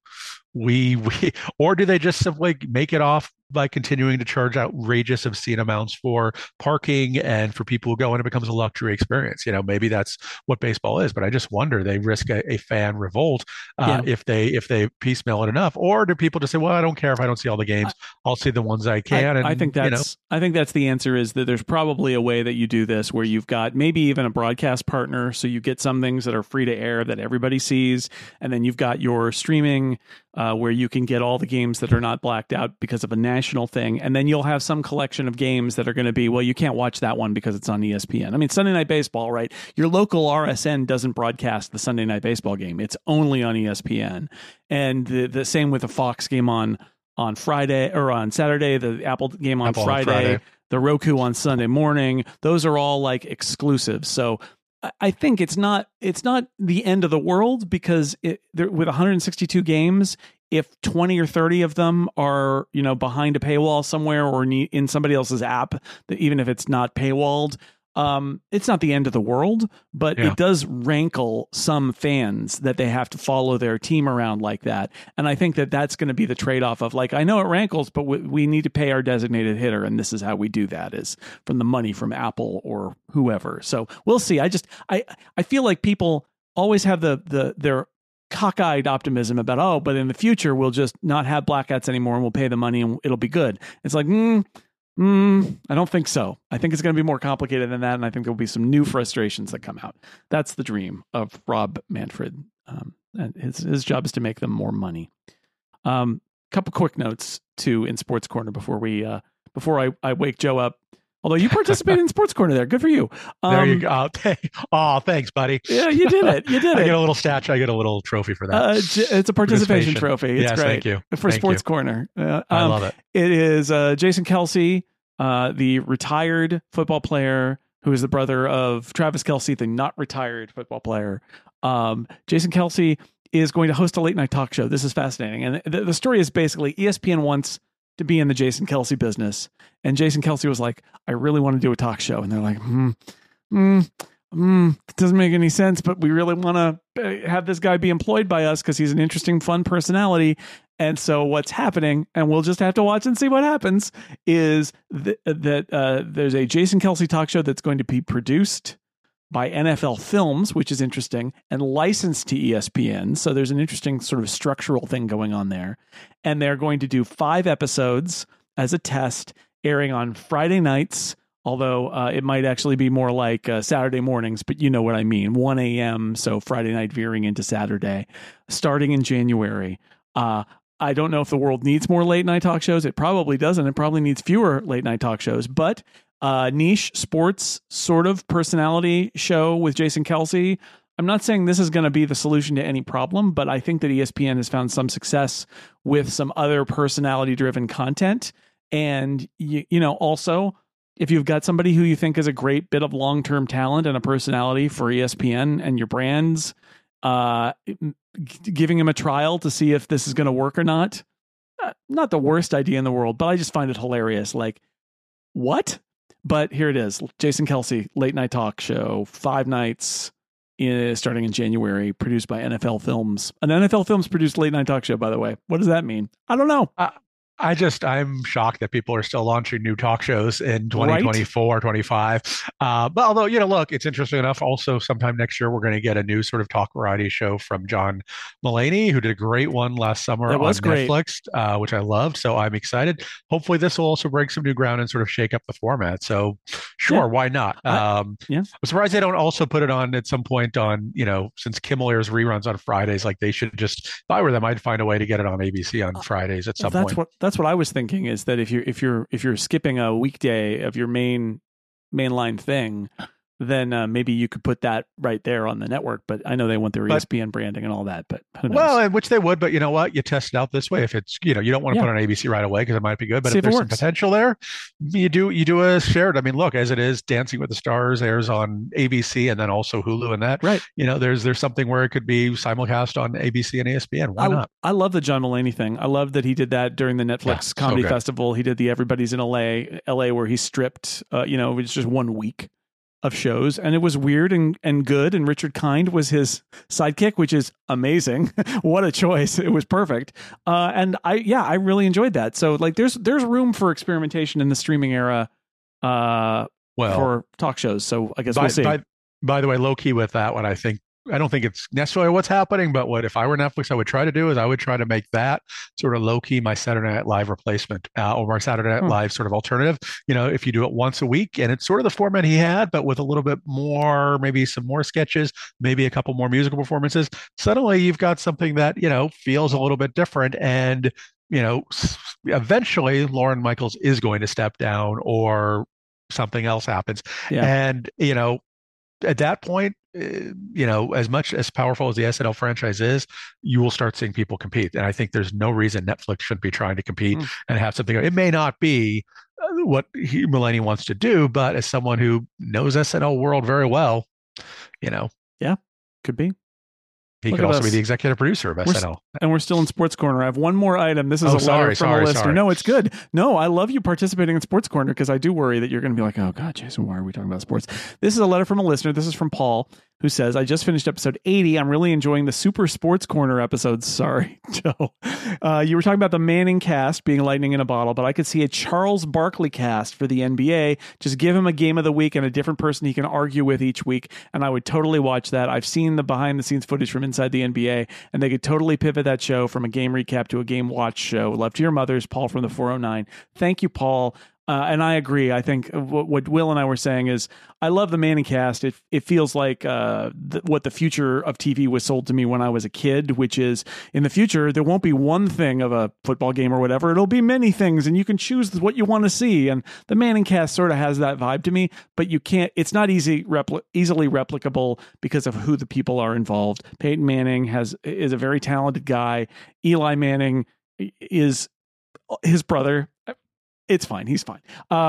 or do they just simply make it off by continuing to charge outrageous, obscene amounts for parking and for people who go in? It becomes a luxury experience. Maybe that's what baseball is, but I just wonder they risk a fan revolt if they piecemeal it enough, or do people just say, well, I don't care if I don't see all the games, I'll see the ones I can. I think that's the answer is that there's probably a way that you do this where you've got maybe even a broadcast partner, so you get some things that are free to air that everybody sees, and then you've got your streaming where you can get all the games that are not blacked out because of a national thing. And then you'll have some collection of games that are going to be, well, you can't watch that one because it's on ESPN. I mean, Sunday Night Baseball, right? Your local RSN doesn't broadcast the Sunday Night Baseball game. It's only on ESPN. And the same with the Fox game on on Friday or on Saturday, the Apple game on Apple Friday, the Roku on Sunday morning. Those are all like exclusives. So I think it's not the end of the world, because with 162 games, if 20 or 30 of them are, behind a paywall somewhere or in somebody else's app, that even if it's not paywalled, it's not the end of the world, but it does rankle some fans that they have to follow their team around like that. And I think that that's going to be the trade-off of, like, I know it rankles, but we need to pay our designated hitter. And this is how we do that, is from the money from Apple or whoever. So we'll see. I feel like people always have their cockeyed optimism about, but in the future, we'll just not have Black Hats anymore and we'll pay the money and it'll be good. It's like, I don't think so. I think it's going to be more complicated than that, and I think there'll be some new frustrations that come out. That's the dream of Rob Manfred, and his job is to make them more money. Couple quick notes too in Sports Corner before I wake Joe up. Although you participated in Sports Corner there, good for you. There you go. Thanks, buddy. Yeah, you did it. You did it. I get a little statue. I get a little trophy for that. It's a participation trophy. It's yes, great. Thank you for Sports Corner. I love it. It is Jason Kelce, the retired football player who is the brother of Travis Kelce, the not retired football player. Jason Kelce is going to host a late night talk show. This is fascinating, and the story is basically ESPN wants to be in the Jason Kelce business. And Jason Kelce was like, I really want to do a talk show. And they're like, it doesn't make any sense, but we really want to have this guy be employed by us because he's an interesting, fun personality. And so what's happening, and we'll just have to watch and see what happens, is that there's a Jason Kelce talk show that's going to be produced by NFL Films, which is interesting, and licensed to ESPN. So there's an interesting sort of structural thing going on there. And they're going to do 5 episodes as a test, airing on Friday nights, although it might actually be more like Saturday mornings, but you know what I mean, 1 a.m., so Friday night veering into Saturday, starting in January. I don't know if the world needs more late night talk shows. It probably doesn't. It probably needs fewer late night talk shows, but niche sports sort of personality show with Jason Kelce. I'm not saying this is going to be the solution to any problem, but I think that ESPN has found some success with some other personality driven content. And, also, if you've got somebody who you think is a great bit of long-term talent and a personality for ESPN and your brands, giving him a trial to see if this is going to work or not, not the worst idea in the world, but I just find it hilarious. Like, what? But here it is. Jason Kelce, late night talk show, 5 nights starting in January, produced by NFL Films. An NFL Films produced late night talk show, by the way. What does that mean? I don't know. I'm shocked that people are still launching new talk shows in 2024, 25. But although, look, it's interesting enough. Also, sometime next year, we're going to get a new sort of talk variety show from John Mulaney, who did a great one last summer on Netflix, which I loved. So I'm excited. Hopefully, this will also break some new ground and sort of shake up the format. So sure, why not? I'm surprised they don't also put it on at some point on, since Kimmel airs reruns on Fridays, like they should just, if I were them, I'd find a way to get it on ABC on Fridays at some point. That's what I was thinking, is that if you're skipping a weekday of your mainline thing, then maybe you could put that right there on the network. But I know they want their ESPN branding and all that. But who knows? Well, which they would. But you know what? You test it out this way. If it's you don't want to put it on ABC right away because it might be good. But if there's some potential there, you do a shared. I mean, look, as it is, Dancing with the Stars airs on ABC and then also Hulu and that. Right. There's something where it could be simulcast on ABC and ESPN. Why not? I love the John Mulaney thing. I love that he did that during the Netflix Comedy Festival. He did the Everybody's in LA where he stripped. It was just 1 week of shows, and it was weird and good, and Richard Kind was his sidekick, which is amazing. What a choice. It was perfect. And I really enjoyed that. So like there's room for experimentation in the streaming era for talk shows. So I guess we'll see. By the way, low key with that one, I don't think it's necessarily what's happening, but if I were Netflix, I would try to do is I would try to make that sort of low key my Saturday Night Live replacement or my Saturday Night Live sort of alternative. If you do it once a week and it's sort of the format he had, but with a little bit more, maybe some more sketches, maybe a couple more musical performances, suddenly you've got something that, feels a little bit different. And, eventually Lorne Michaels is going to step down or something else happens. Yeah. And, at that point, as much as powerful as the SNL franchise is, you will start seeing people compete. And I think there's no reason Netflix shouldn't be trying to compete and have something. It may not be what Mulaney wants to do, but as someone who knows SNL world very well, yeah, could be. He could also be the executive producer of SNL. And we're still in Sports Corner. I have one more item. This is a letter from a listener. Sorry. No, it's good. No, I love you participating in Sports Corner because I do worry that you're going to be like, oh, God, Jason, why are we talking about sports? This is a letter from a listener. This is from Paul, who says, I just finished episode 80. I'm really enjoying the Super Sports Corner episodes. Sorry, Joe. You were talking about the Manning cast being lightning in a bottle, but I could see a Charles Barkley cast for the NBA. Just give him a game of the week and a different person he can argue with each week, and I would totally watch that. I've seen the behind-the-scenes footage from inside the NBA, and they could totally pivot that show from a game recap to a game watch show. Love to your mothers, Paul from the 409. Thank you, Paul. And I agree. I think what Will and I were saying is I love the Manning cast. It feels like what the future of TV was sold to me when I was a kid, which is in the future, there won't be one thing of a football game or whatever. It'll be many things, and you can choose what you want to see. And the Manning cast sort of has that vibe to me, but you can't. It's not easily replicable because of who the people are involved. Peyton Manning is a very talented guy. Eli Manning is his brother. It's fine. He's fine.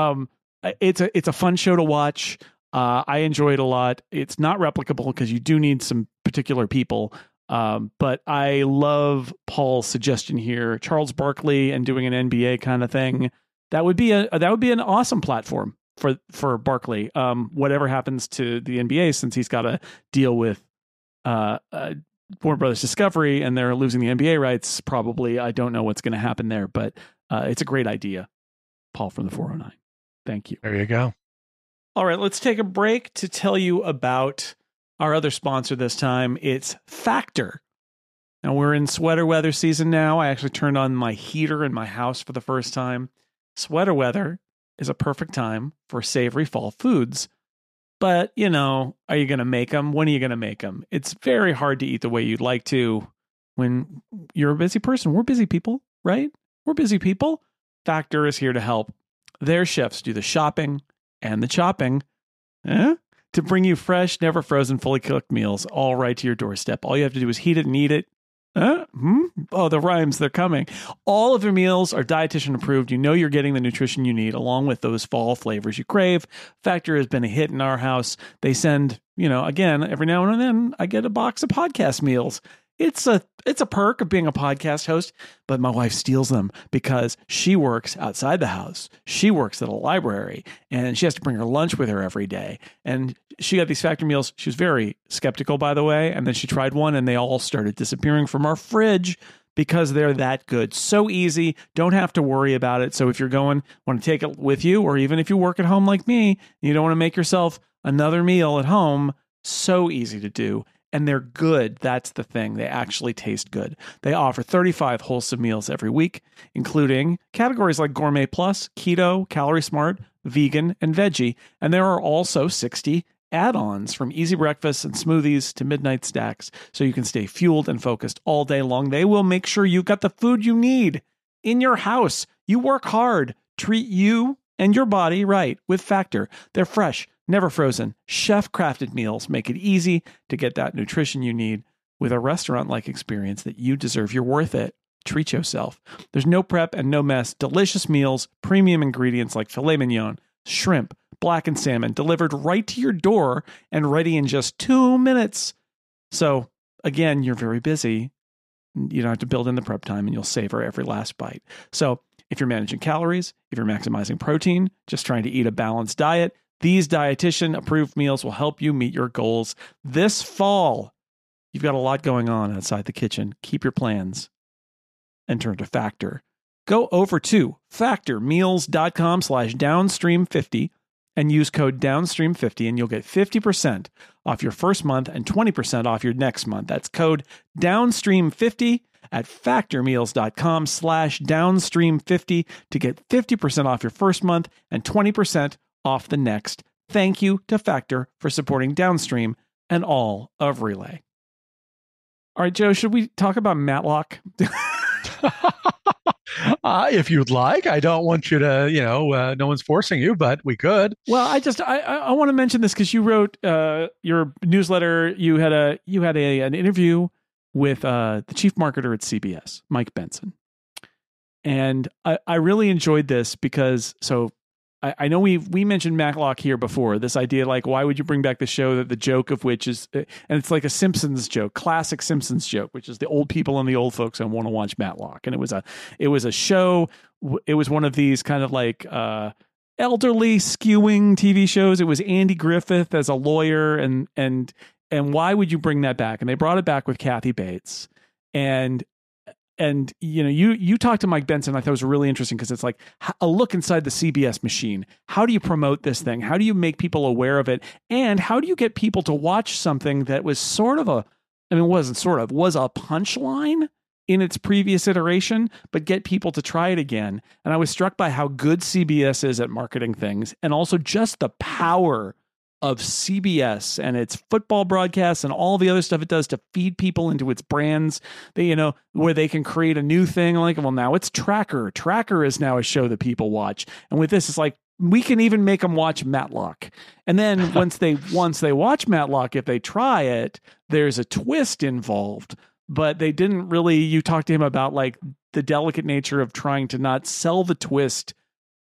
It's a fun show to watch. I enjoy it a lot. It's not replicable because you do need some particular people. But I love Paul's suggestion here. Charles Barkley and doing an NBA kind of thing. That would be an awesome platform for Barkley. Whatever happens to the NBA, since he's got to deal with Warner Brothers Discovery and they're losing the NBA rights. Probably, I don't know what's going to happen there, but it's a great idea. Paul from the 409. Thank you. There you go. All right, let's take a break to tell you about our other sponsor this time. It's Factor. Now, we're in sweater weather season now. I actually turned on my heater in my house for the first time. Sweater weather is a perfect time for savory fall foods. But, are you going to make them? When are you going to make them? It's very hard to eat the way you'd like to when you're a busy person. We're busy people, right? We're busy people. Factor is here to help. Their chefs do the shopping and the chopping to bring you fresh, never frozen, fully cooked meals all right to your doorstep. All you have to do is heat it and eat it. Oh, the rhymes, they're coming. All of their meals are dietitian approved. You know you're getting the nutrition you need along with those fall flavors you crave. Factor has been a hit in our house. They send, again, every now and then I get a box of podcast meals. It's a perk of being a podcast host, but my wife steals them because she works outside the house. She works at a library and she has to bring her lunch with her every day. And she got these Factor meals. She was very skeptical, by the way. And then she tried one and they all started disappearing from our fridge because they're that good. So easy. Don't have to worry about it. So if you're want to take it with you, or even if you work at home like me, you don't want to make yourself another meal at home, so easy to do. And they're good. That's the thing. They actually taste good. They offer 35 wholesome meals every week, including categories like Gourmet Plus, Keto, Calorie Smart, Vegan, and Veggie. And there are also 60 add-ons from easy breakfasts and smoothies to midnight snacks, so you can stay fueled and focused all day long. They will make sure you got the food you need in your house. You work hard. Treat you and your body right with Factor. They're fresh, never frozen, chef-crafted meals make it easy to get that nutrition you need with a restaurant-like experience that you deserve. You're worth it. Treat yourself. There's no prep and no mess. Delicious meals, premium ingredients like filet mignon, shrimp, blackened salmon, delivered right to your door and ready in just 2 minutes. So, again, you're very busy. You don't have to build in the prep time and you'll savor every last bite. So, if you're managing calories, if you're maximizing protein, just trying to eat a balanced diet, these dietitian-approved meals will help you meet your goals this fall. You've got a lot going on outside the kitchen. Keep your plans and turn to Factor. Go over to factormeals.com/downstream50 and use code downstream50 and you'll get 50% off your first month and 20% off your next month. That's code downstream50 at factormeals.com/downstream50 to get 50% off your first month and 20% off the next. Thank you to Factor for supporting Downstream and all of Relay. All right, Joe, should we talk about Matlock? If you'd like, I don't want you to, no one's forcing you, but we could. Well, I want to mention this because you wrote your newsletter. You had an interview with the chief marketer at CBS, Mike Benson, and I really enjoyed this because I know we mentioned Matlock here before. This idea, like, why would you bring back the show that the joke of which is, and it's like a Simpsons joke, classic Simpsons joke, which is the old people and the old folks and want to watch Matlock. And it was a show. It was one of these kind of like elderly skewing TV shows. It was Andy Griffith as a lawyer, and why would you bring that back? And they brought it back with Kathy Bates, and you talked to Mike Benson. I thought it was really interesting because it's like a look inside the CBS machine. How do you promote this thing? How do you make people aware of it? And how do you get people to watch something that was was a punchline in its previous iteration, but get people to try it again? And I was struck by how good CBS is at marketing things, and also just the power of CBS and its football broadcasts and all the other stuff it does to feed people into its brands. Where they can create a new thing like, well, now it's Tracker. Tracker is now a show that people watch. And with this, it's like, we can even make them watch Matlock. And then once they watch Matlock, if they try it, there's a twist involved. But they didn't really, you talked to him about like the delicate nature of trying to not sell the twist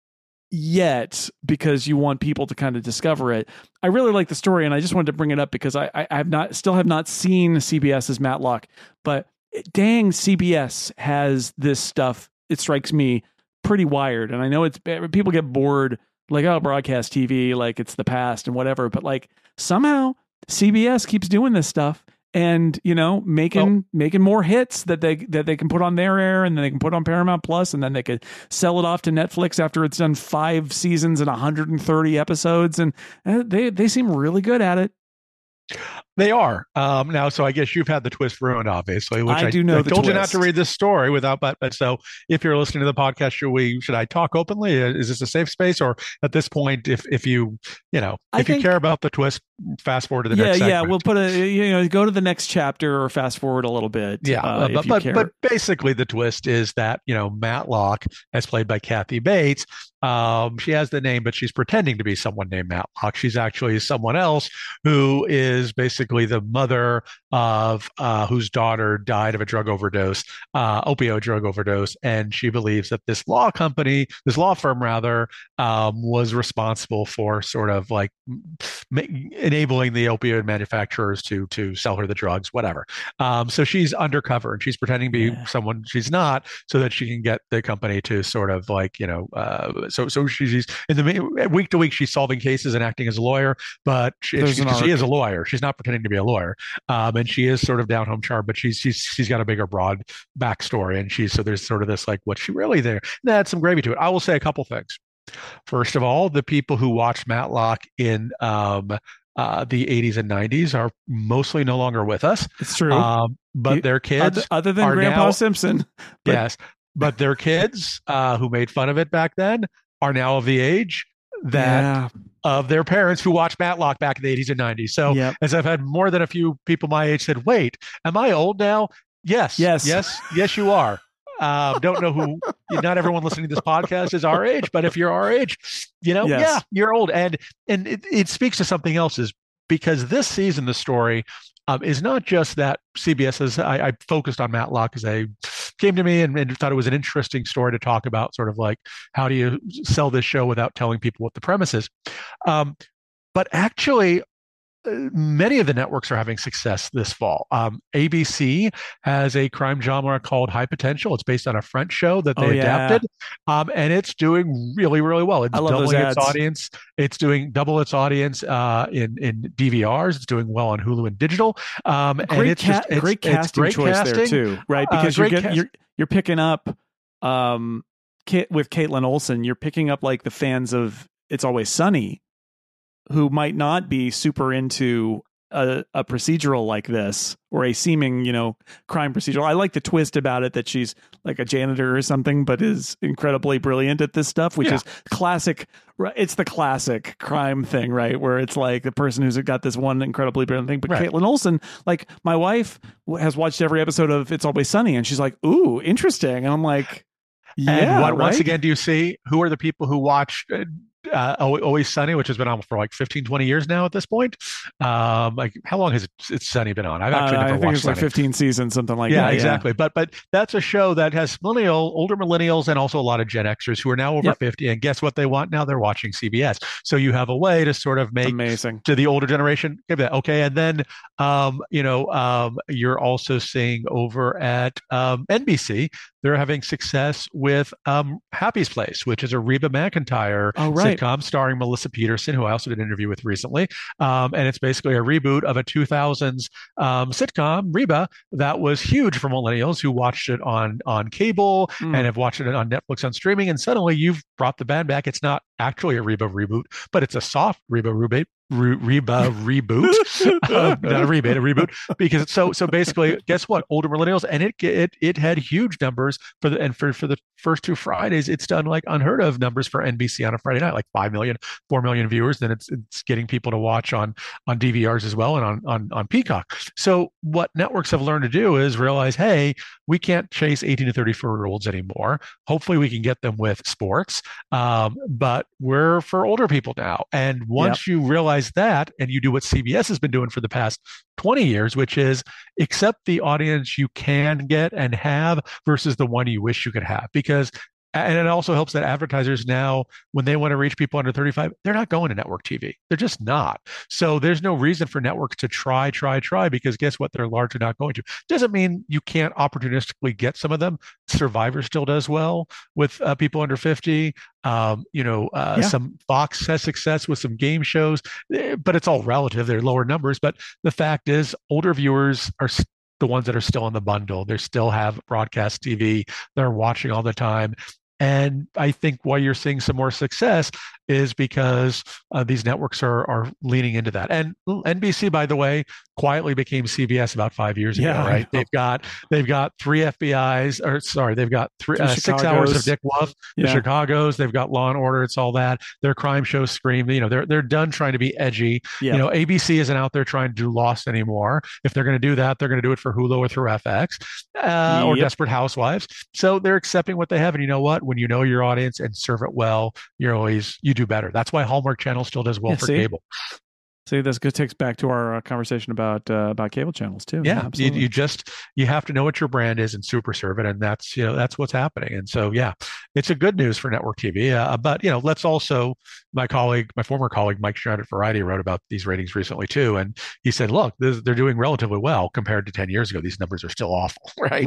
yet because you want people to kind of discover it. I really like the story, and I just wanted to bring it up because I have not seen CBS's Matlock, but dang, CBS has this stuff. It strikes me pretty wired, and I know people get bored, like, oh, broadcast TV, like it's the past and whatever, but like somehow CBS keeps doing this stuff. And making more hits that they can put on their air, and then they can put on Paramount Plus, and then they could sell it off to Netflix after it's done 5 seasons and 130 episodes, and they seem really good at it. They are now. So I guess you've had the twist ruined, obviously. Which I do know. I told you not to read this story without. But so if you're listening to the podcast, should I talk openly? Is this a safe space, or at this point, if you care about the twist, fast forward to the next segment. Yeah, we'll put go to the next chapter or fast forward a little bit. Yeah, but basically the twist is that Matlock, as played by Kathy Bates, she has the name, but she's pretending to be someone named Matlock. She's actually someone else who is basically the mother of whose daughter died of a drug overdose, opioid drug overdose, and she believes that this law firm was responsible for sort of like enabling the opioid manufacturers to sell her the drugs, whatever. So she's undercover and she's pretending to be someone she's not, so that she can get the company to sort of like so she's in the week to week she's solving cases and acting as a lawyer, but she is a lawyer. She's not pretending to be a lawyer, and she is sort of down home charm, but she's got a bigger broad backstory, and so there's sort of this like, what's she really there? That's some gravy to it. I will say a couple things. First of all, the people who watched Matlock in the 80s and 90s are mostly no longer with us. It's true. But their kids, other than Grandpa Simpson, yes, but their kids who made fun of it back then are now of the age that of their parents who watched Matlock back in the 80s and 90s. So as I've had more than a few people my age said, wait, am I old now? Yes, you are. Don't know who, not everyone listening to this podcast is our age, but if you're our age, you're old. And it speaks to something else, is because this season, the story is not just that CBS I focused on Matlock because they came to me and thought it was an interesting story to talk about, sort of like, how do you sell this show without telling people what the premise is? But actually, many of the networks are having success this fall. ABC has a crime genre called High Potential. It's based on a French show that they adapted, and it's doing really, really well. It's doubling its audience. It's doing double its audience in DVRs. It's doing well on Hulu and digital. Great casting choice there too, right? Because you're picking up with Caitlin Olsen. You're picking up like the fans of It's Always Sunny, who might not be super into a procedural like this, or a seeming, crime procedural. I like the twist about it that she's like a janitor or something, but is incredibly brilliant at this stuff, which is classic. It's the classic crime thing, right? Where it's like the person who's got this one incredibly brilliant thing. But Caitlin Olsen, like my wife has watched every episode of It's Always Sunny, and she's like, ooh, interesting. And I'm like, And Yeah, once right? again, do you see who are the people who watch Always Sunny, which has been on for like 15, 20 years now at this point? Like how long has it's Sunny been on? I've actually never I think watched it's like Sunny. 15 seasons, something like Yeah, that. Yeah. exactly. But that's a show that has older millennials, and also a lot of Gen Xers who are now over Yep. 50. And guess what they want now? They're watching CBS. So you have a way to sort of make Amazing. to the older generation give that okay. And then you're also seeing over at NBC, they're having success with Happy's Place, which is a Reba McEntire Oh, right. sitcom starring Melissa Peterson, who I also did an interview with recently. And it's basically a reboot of a 2000s sitcom, Reba, that was huge for millennials who watched it on cable and have watched it on Netflix on streaming. And suddenly you've brought the band back. It's not actually a Reba reboot, but it's a soft Reba reboot. Not a rebate, a reboot. Because so basically, guess what? Older millennials, and it had huge numbers for the first two Fridays. It's done like unheard of numbers for NBC on a Friday night, like 5 million, 4 million viewers. Then it's getting people to watch on DVRs as well and on Peacock. So what networks have learned to do is realize, hey, we can't chase 18 to 34-year-olds anymore. Hopefully, we can get them with sports, but we're for older people now. And once you realize that, and you do what CBS has been doing for the past 20 years, which is accept the audience you can get and have versus the one you wish you could have. And it also helps that advertisers now, when they want to reach people under 35, they're not going to network TV. They're just not. So there's no reason for networks to try, because guess what? They're largely not going to. Doesn't mean you can't opportunistically get some of them. Survivor still does well with people under 50. Some Fox has success with some game shows, but it's all relative. They're lower numbers. But the fact is, older viewers are the ones that are still in the bundle. They still have broadcast TV. They're watching all the time. And I think why you're seeing some more success is because these networks are leaning into that. And NBC, by the way, quietly became CBS about 5 years ago, right? They've got three FBI's, or sorry, they've got 6 hours of Dick Wolf, the Chicagos. They've got Law and Order. It's all that. Their crime shows scream. They're done trying to be edgy. ABC isn't out there trying to do Lost anymore. If they're going to do that, they're going to do it for Hulu or through FX or Desperate Housewives. So they're accepting what they have. And you know what? When you know your audience and serve it well, you do better. That's why Hallmark Channel still does well for cable. See, this takes back to our conversation about cable channels too. Yeah, you have to know what your brand is and super serve it, and that's what's happening. And so it's a good news for network TV. But let's also my former colleague Mike Stroud at Variety wrote about these ratings recently too, and he said, look, they're doing relatively well compared to 10 years ago. These numbers are still awful, right?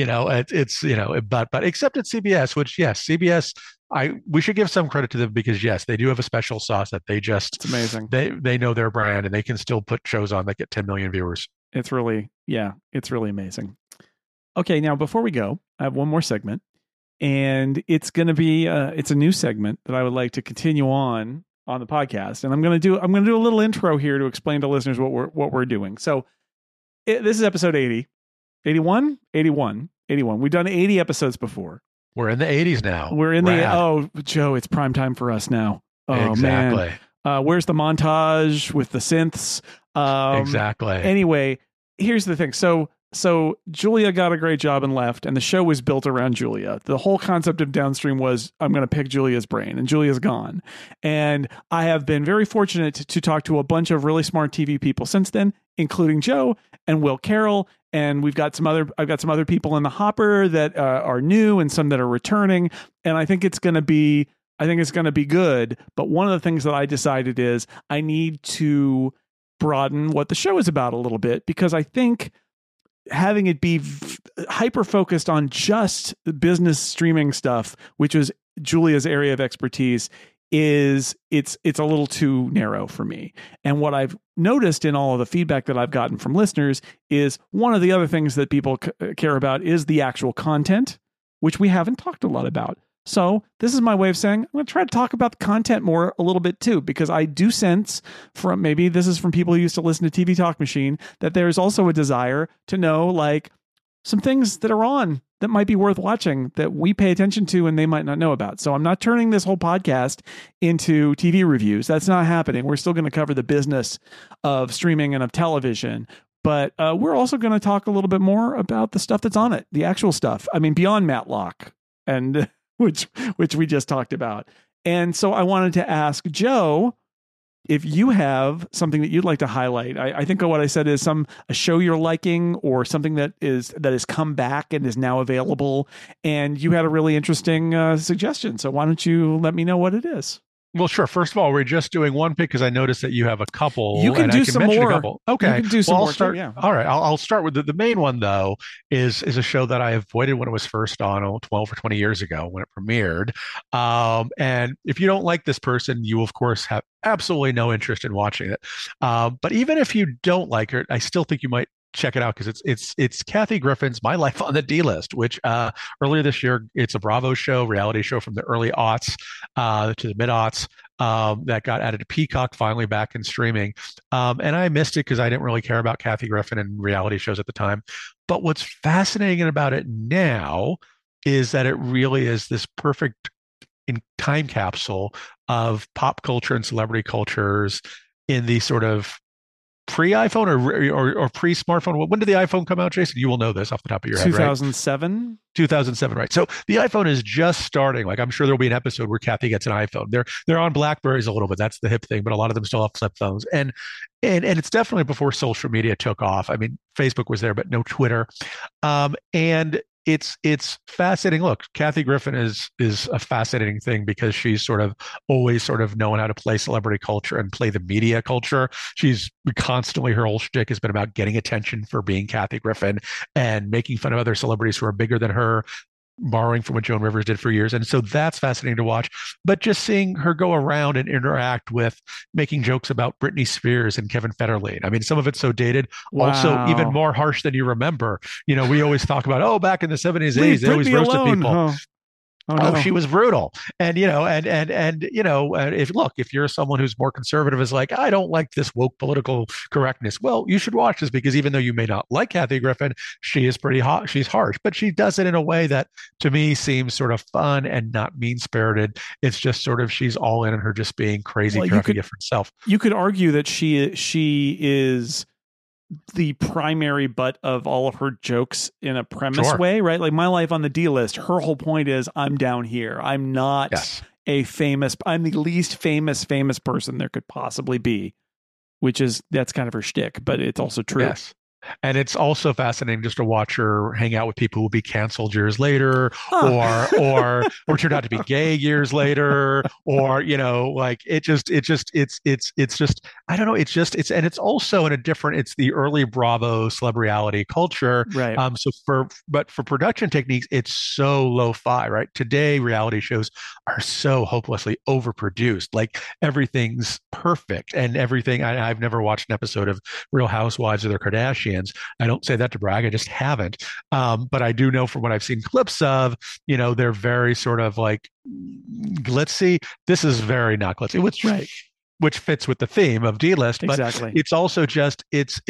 But except at CBS, which CBS. We should give some credit to them because yes, they do have a special sauce that it's amazing. They know their brand and they can still put shows on that get 10 million viewers. It's really amazing. Okay, now before we go, I have one more segment, and it's going to be it's a new segment that I would like to continue on the podcast, and I'm going to do a little intro here to explain to listeners what we're doing. So this is episode 80, 81. We've done 80 episodes before. We're in the 80s now. We're in Joe, it's prime time for us now. Oh, exactly. Man. Where's the montage with the synths? Exactly. Anyway, here's the thing. So Julia got a great job and left, and the show was built around Julia. The whole concept of Downstream was, I'm going to pick Julia's brain, and Julia's gone. And I have been very fortunate to talk to a bunch of really smart TV people since then, including Joe and Will Carroll. And I've got some other people in the hopper that are new and some that are returning. And I think it's going to be good. But one of the things that I decided is I need to broaden what the show is about a little bit, because I think having it be hyper focused on just business streaming stuff, which was Julia's area of expertise, it's a little too narrow for me. And what I've noticed in all of the feedback that I've gotten from listeners is one of the other things that people care about is the actual content, which we haven't talked a lot about. So this is my way of saying I'm going to try to talk about the content more a little bit too, because I do sense maybe this is from people who used to listen to TV Talk Machine, that there's also a desire to know like some things that are on that might be worth watching that we pay attention to and they might not know about. So I'm not turning this whole podcast into TV reviews. That's not happening. We're still going to cover the business of streaming and of television. But we're also going to talk a little bit more about the stuff that's on it, the actual stuff. I mean, beyond Matlock, and which we just talked about. And so I wanted to ask Joe if you have something that you'd like to highlight. I think what I said is a show you're liking or something that has come back and is now available. And you had a really interesting suggestion. So why don't you let me know what it is? Well, sure. First of all, we're just doing one pick because I noticed that you have a couple. You can do some more. Okay. You can do some more. I'll start. Yeah. All right. I'll start with the main one, though, is a show that I avoided when it was first on 12 or 20 years ago when it premiered. And if you don't like this person, you, of course, have absolutely no interest in watching it. But even if you don't like her, I still think you might check it out because it's Kathy Griffin's My Life on the D-List, which earlier this year, it's a Bravo show, reality show from the early aughts to the mid-aughts that got added to Peacock, finally back in streaming. And I missed it because I didn't really care about Kathy Griffin and reality shows at the time. But what's fascinating about it now is that it really is this perfect time capsule of pop culture and celebrity cultures in the sort of pre-iPhone or pre-smartphone. When did the iPhone come out, Jason? You will know this off the top of your head, 2007? Right? 2007, right? So the iPhone is just starting. Like I'm sure there'll be an episode where Kathy gets an iPhone. They're on Blackberries a little bit. That's the hip thing, but a lot of them still have flip phones. And it's definitely before social media took off. I mean, Facebook was there, but no Twitter. And it's fascinating. Look, Kathy Griffin is a fascinating thing because she's sort of always sort of known how to play celebrity culture and play the media culture. She's constantly, her whole shtick has been about getting attention for being Kathy Griffin and making fun of other celebrities who are bigger than her, borrowing from what Joan Rivers did for years. And so that's fascinating to watch. But just seeing her go around and interact with making jokes about Britney Spears and Kevin Federline. I mean, some of it's so dated, also even more harsh than you remember. You know, we always talk about, back in the 70s, 80s, they always roasted people. Huh. Oh, no. She was brutal. And, if you're someone who's more conservative, is like, I don't like this woke political correctness. Well, you should watch this because even though you may not like Kathy Griffin, she is pretty hot. She's harsh, but she does it in a way that to me seems sort of fun and not mean spirited. It's just sort of, she's all in her just being crazy, crafty, different self. You could argue that she is the primary butt of all of her jokes in a premise way, right? Like My Life on the D-List, her whole point is I'm down here. I'm not I'm the least famous person there could possibly be, that's kind of her shtick, but it's also true. Yes. And it's also fascinating just to watch her hang out with people who will be canceled years later, or turned out to be gay years later, or it's just I don't know. And it's also in a different. It's the early Bravo celebrity culture, right? For production techniques, it's so lo-fi, right? Today, reality shows are so hopelessly overproduced. Like everything's perfect and everything. I've never watched an episode of Real Housewives or the Kardashians. I don't say that to brag. I just haven't. But I do know from what I've seen clips of, they're very sort of like glitzy. This is very not glitzy, which fits with the theme of D-List. But exactly. It's also just,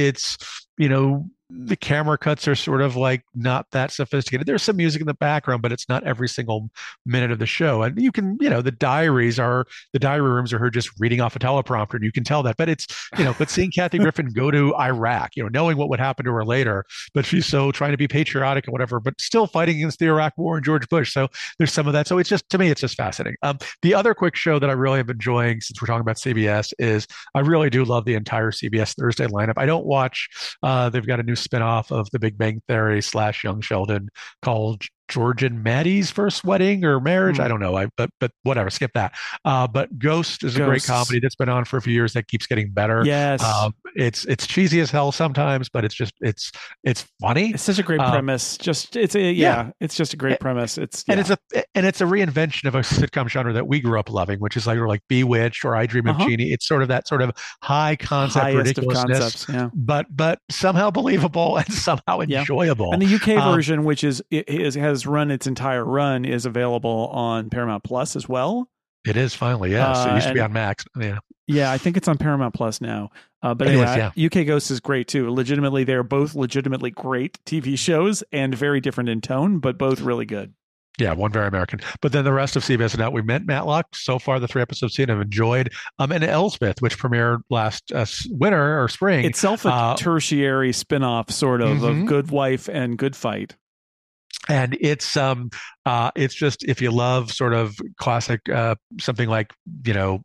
the camera cuts are sort of like not that sophisticated. There's some music in the background, but it's not every single minute of the show. And you can, the diary rooms are her just reading off a teleprompter, and you can tell that. But it's, but seeing Kathy Griffin go to Iraq, knowing what would happen to her later, but she's so trying to be patriotic and whatever, but still fighting against the Iraq War and George Bush. So there's some of that. So it's just, to me, it's just fascinating. The other quick show that I really have been enjoying, since we're talking about CBS, is I really do love the entire CBS Thursday lineup. I don't watch, they've got a new spinoff of The Big Bang Theory / Young Sheldon called George and Maddie's First Wedding or Marriage. I don't know. But whatever, skip that. But Ghost is a great comedy that's been on for a few years that keeps getting better. Yes. It's cheesy as hell sometimes, but it's funny. It's such a great premise. It's just a great premise. It's a reinvention of a sitcom genre that we grew up loving, which is like Bewitched or I Dream of Jeannie. It's sort of that sort of high concept ridiculousness, but somehow believable and somehow enjoyable. And the UK version, which has run its entire run, is available on Paramount Plus as well. It is finally, yes. It used to be on Max. Yeah, I think it's on Paramount Plus now. But UK Ghost is great too. Legitimately, they're both legitimately great TV shows and very different in tone, but both really good. Yeah, one very American. But then the rest of CBS Now, we met Matlock. So far, the 3 episodes seen, I've enjoyed. And Elsbeth, which premiered last winter or spring. Itself a tertiary spinoff, sort of Good Wife and Good Fight. And it's just, if you love sort of classic something like, you know,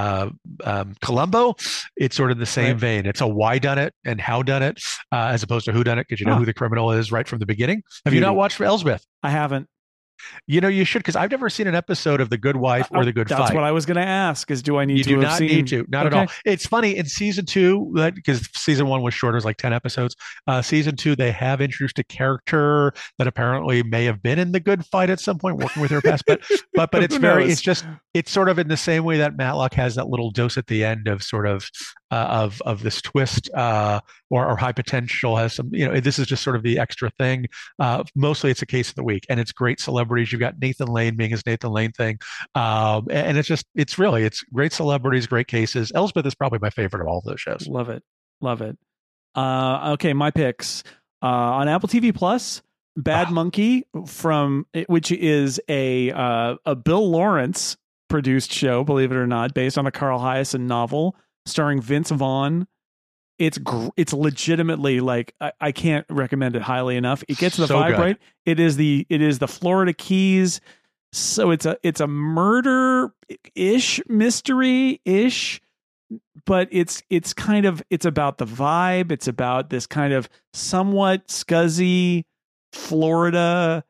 Columbo, it's sort of the same Right. vein. It's a why done it and how done it, as opposed to who done it, because you know Huh. who the criminal is right from the beginning. Have you not Beauty. watched Elsbeth? I haven't. You know, you should, because I've never seen an episode of The Good Wife or The Good That's Fight. what I was going to ask is, do I need You to do have not seen? need to, not at Okay. all. It's funny in season two, because season one was short, it was like 10 episodes. Season two, they have introduced a character that apparently may have been in The Good Fight at some point, working with her past, but it's Who very, knows? it's sort of in the same way that Matlock has that little dose at the end of sort of of this twist, or high potential has some, you know, this is just sort of the extra thing. Mostly it's a case of the week, and it's great celebrities. You've got Nathan Lane being his Nathan Lane thing. And it's great celebrities, great cases. Elsbeth is probably my favorite of all of those shows. Love it. Love it. Okay, my picks. On Apple TV Plus, Bad Monkey, which is a Bill Lawrence produced show, believe it or not, based on a Carl Hiaasen novel starring Vince Vaughn. It's legitimately, like, I can't recommend it highly enough. It gets the So vibe good. right. It is the Florida Keys. So it's a murder-ish, mystery-ish, but it's about the vibe. It's about this kind of somewhat scuzzy Florida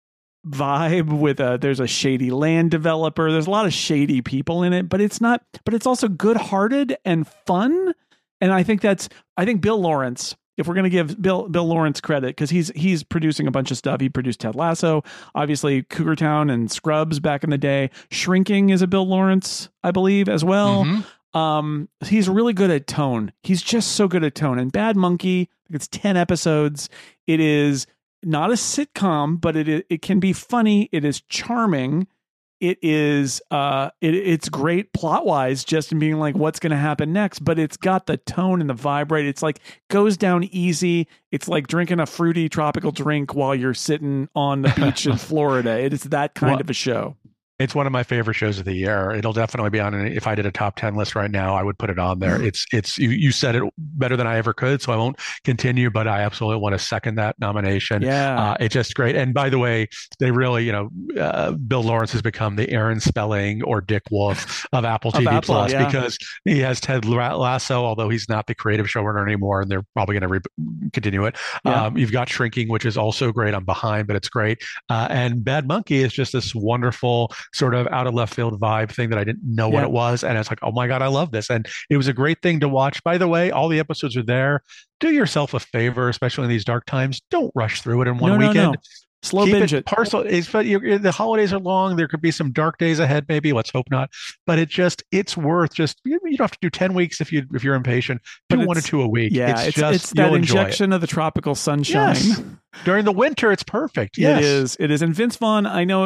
vibe with there's a shady land developer. There's a lot of shady people in it, but it's also good-hearted and fun. And I think Bill Lawrence, if we're going to give Bill Lawrence credit, because he's producing a bunch of stuff. He produced Ted Lasso, obviously Cougar Town and Scrubs back in the day. Shrinking is a Bill Lawrence, I believe, as well. Mm-hmm. He's really good at tone. He's just so good at tone. And Bad Monkey, it's 10 episodes. It is not a sitcom, but it can be funny. It is charming. It is it's great plot wise, just in being like, what's going to happen next, but it's got the tone and the vibe right. It's like goes down easy. It's like drinking a fruity tropical drink while you're sitting on the beach in Florida. It is that kind of a show. It's one of my favorite shows of the year. It'll definitely be on. If I did a top 10 list right now, I would put it on there. It's you said it better than I ever could, so I won't continue, but I absolutely want to second that nomination. Yeah. It's just great. And by the way, they really, Bill Lawrence has become the Aaron Spelling or Dick Wolf of Apple TV Plus, yeah. because he has Ted Lasso, although he's not the creative showrunner anymore, and they're probably going to continue it. Yeah. You've got Shrinking, which is also great. I'm behind, but it's great. And Bad Monkey is just this wonderful sort of out of left field vibe thing that I didn't know what it was. And it's like, oh my God, I love this. And it was a great thing to watch. By the way, all the episodes are there. Do yourself a favor, especially in these dark times. Don't rush through it in one weekend. No. Slow binge it. Parcel. The holidays are long. There could be some dark days ahead, maybe. Let's hope not. But it's worth just, you don't have to do 10 weeks if you're impatient. Do 1 or 2 a week. Yeah, it's that injection of the tropical sunshine. Yes. During the winter, it's perfect. Yes. It is. And Vince Vaughn,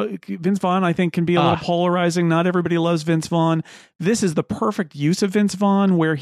I think can be a little polarizing. Not everybody loves Vince Vaughn. This is the perfect use of Vince Vaughn, where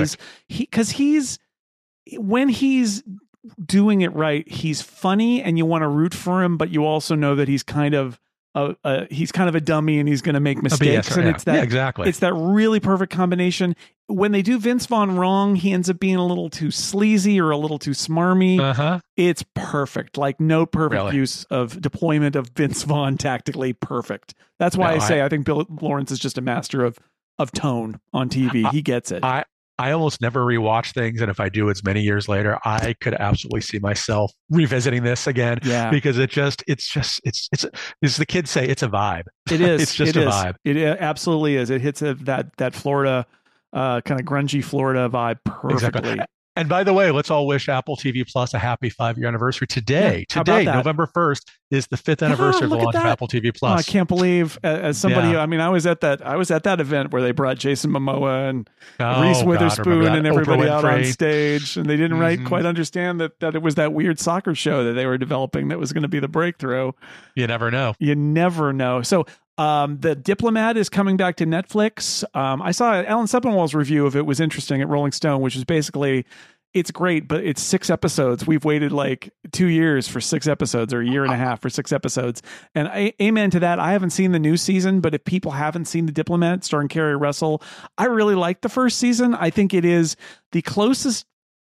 when he's doing it right, he's funny and you want to root for him, but you also know that he's kind of a dummy and he's going to make mistakes. And it's that exactly. It's that really perfect combination. When they do Vince Vaughn wrong, he ends up being a little too sleazy or a little too smarmy. It's perfect. Like no perfect use of deployment of Vince Vaughn tactically perfect. That's why I think Bill Lawrence is just a master of tone on TV. He gets it. I almost never rewatch things, and if I do, it's many years later. I could absolutely see myself revisiting this again, because it's as the kids say, it's a vibe. It is. It's just a vibe. It absolutely is. It hits that Florida kind of grungy Florida vibe perfectly. Exactly. And by the way, let's all wish Apple TV Plus a happy 5-year anniversary today. Today, November 1st, is the 5th anniversary of the launch of Apple TV Plus. Oh, I can't believe, as somebody, I mean, I was at that event where they brought Jason Momoa and Reese Witherspoon and everybody out on stage, and they didn't quite understand that it was that weird soccer show that they were developing that was going to be the breakthrough. You never know. So The Diplomat is coming back to Netflix. I saw Alan Sepinwall's review of it was interesting at Rolling Stone, which is basically, it's great, but it's 6 episodes. We've waited like 2 years for 6 episodes, or a year and a half for 6 episodes. And amen to that. I haven't seen the new season, but if people haven't seen The Diplomat starring Kerry Russell, I really liked the first season. I think it is the closest.